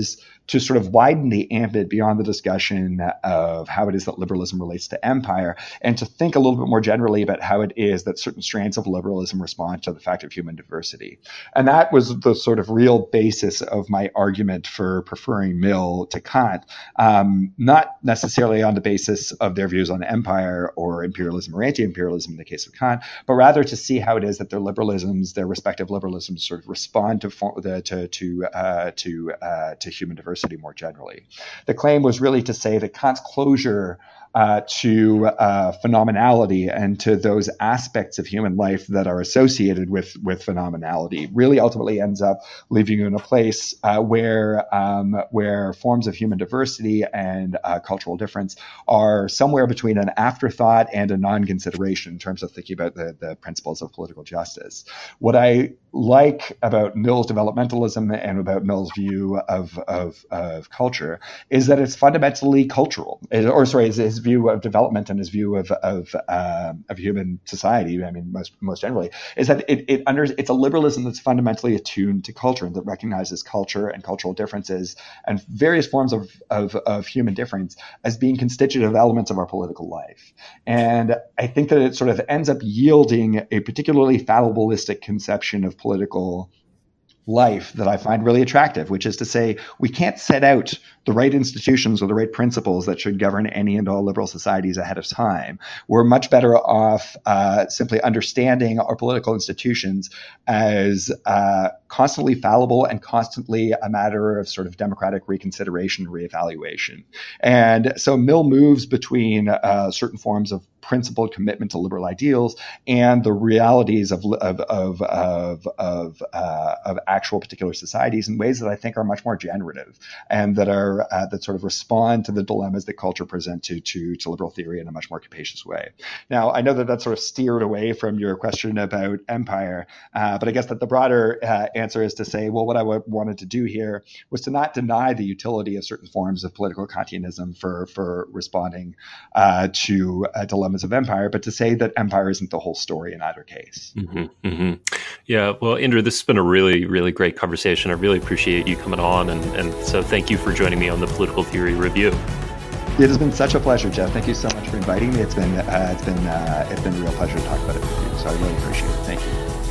to sort of widen the ambit beyond the discussion of how it is that liberalism relates to empire, and to think a little bit more generally about how it is that certain strands of liberalism respond to the fact of human diversity. And that was the sort of real basis of my argument for preferring Mill to Kant, um, not necessarily on the basis of their views on empire or imperialism or anti-imperialism in the case of Kant, but rather to see how it is that their liberalisms, their respective liberalisms, sort of respond to the, to to uh, to uh, to human diversity more generally. The claim was really to say that Kant's closure Uh, to uh, phenomenality and to those aspects of human life that are associated with, with phenomenality really ultimately ends up leaving you in a place uh, where um, where forms of human diversity and uh, cultural difference are somewhere between an afterthought and a non-consideration in terms of thinking about the, the principles of political justice. What I like about Mill's developmentalism and about Mill's view of, of, of culture is that it's fundamentally cultural, it, or sorry, his, his view of development and his view of of, uh, of human society. I mean, most most generally, is that it, it under it's a liberalism that's fundamentally attuned to culture and that recognizes culture and cultural differences and various forms of of, of human difference as being constitutive elements of our political life. And I think that it sort of ends up yielding a particularly fallibilistic conception of political life that I find really attractive, which is to say we can't set out the right institutions or the right principles that should govern any and all liberal societies ahead of time. We're much better off uh, simply understanding our political institutions as uh, constantly fallible and constantly a matter of sort of democratic reconsideration and reevaluation. And so Mill moves between uh, certain forms of principled commitment to liberal ideals and the realities of of of of of, uh, of actual particular societies in ways that I think are much more generative and that are uh, that sort of respond to the dilemmas that culture present to to to liberal theory in a much more capacious way. Now, I know that that sort of steered away from your question about empire, uh, but I guess that the broader uh, answer is to say, well, what I w- wanted to do here was to not deny the utility of certain forms of political Kantianism for for responding uh, to uh, dilemmas of empire, but to say that empire isn't the whole story in either case. Mm-hmm, mm-hmm. Yeah, well, Indra, this has been a really, really great conversation. I really appreciate you coming on, and, and so thank you for joining me on the Political Theory Review. It has been such a pleasure, Jeff. Thank you so much for inviting me. It's been uh, it's been uh, it's been a real pleasure to talk about it with you. So I really appreciate it. Thank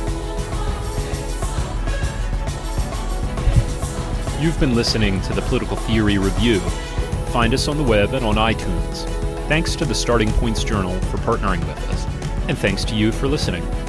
you. You've been listening to the Political Theory Review. Find us on the web and on iTunes. Thanks to the Starting Points Journal for partnering with us, and thanks to you for listening.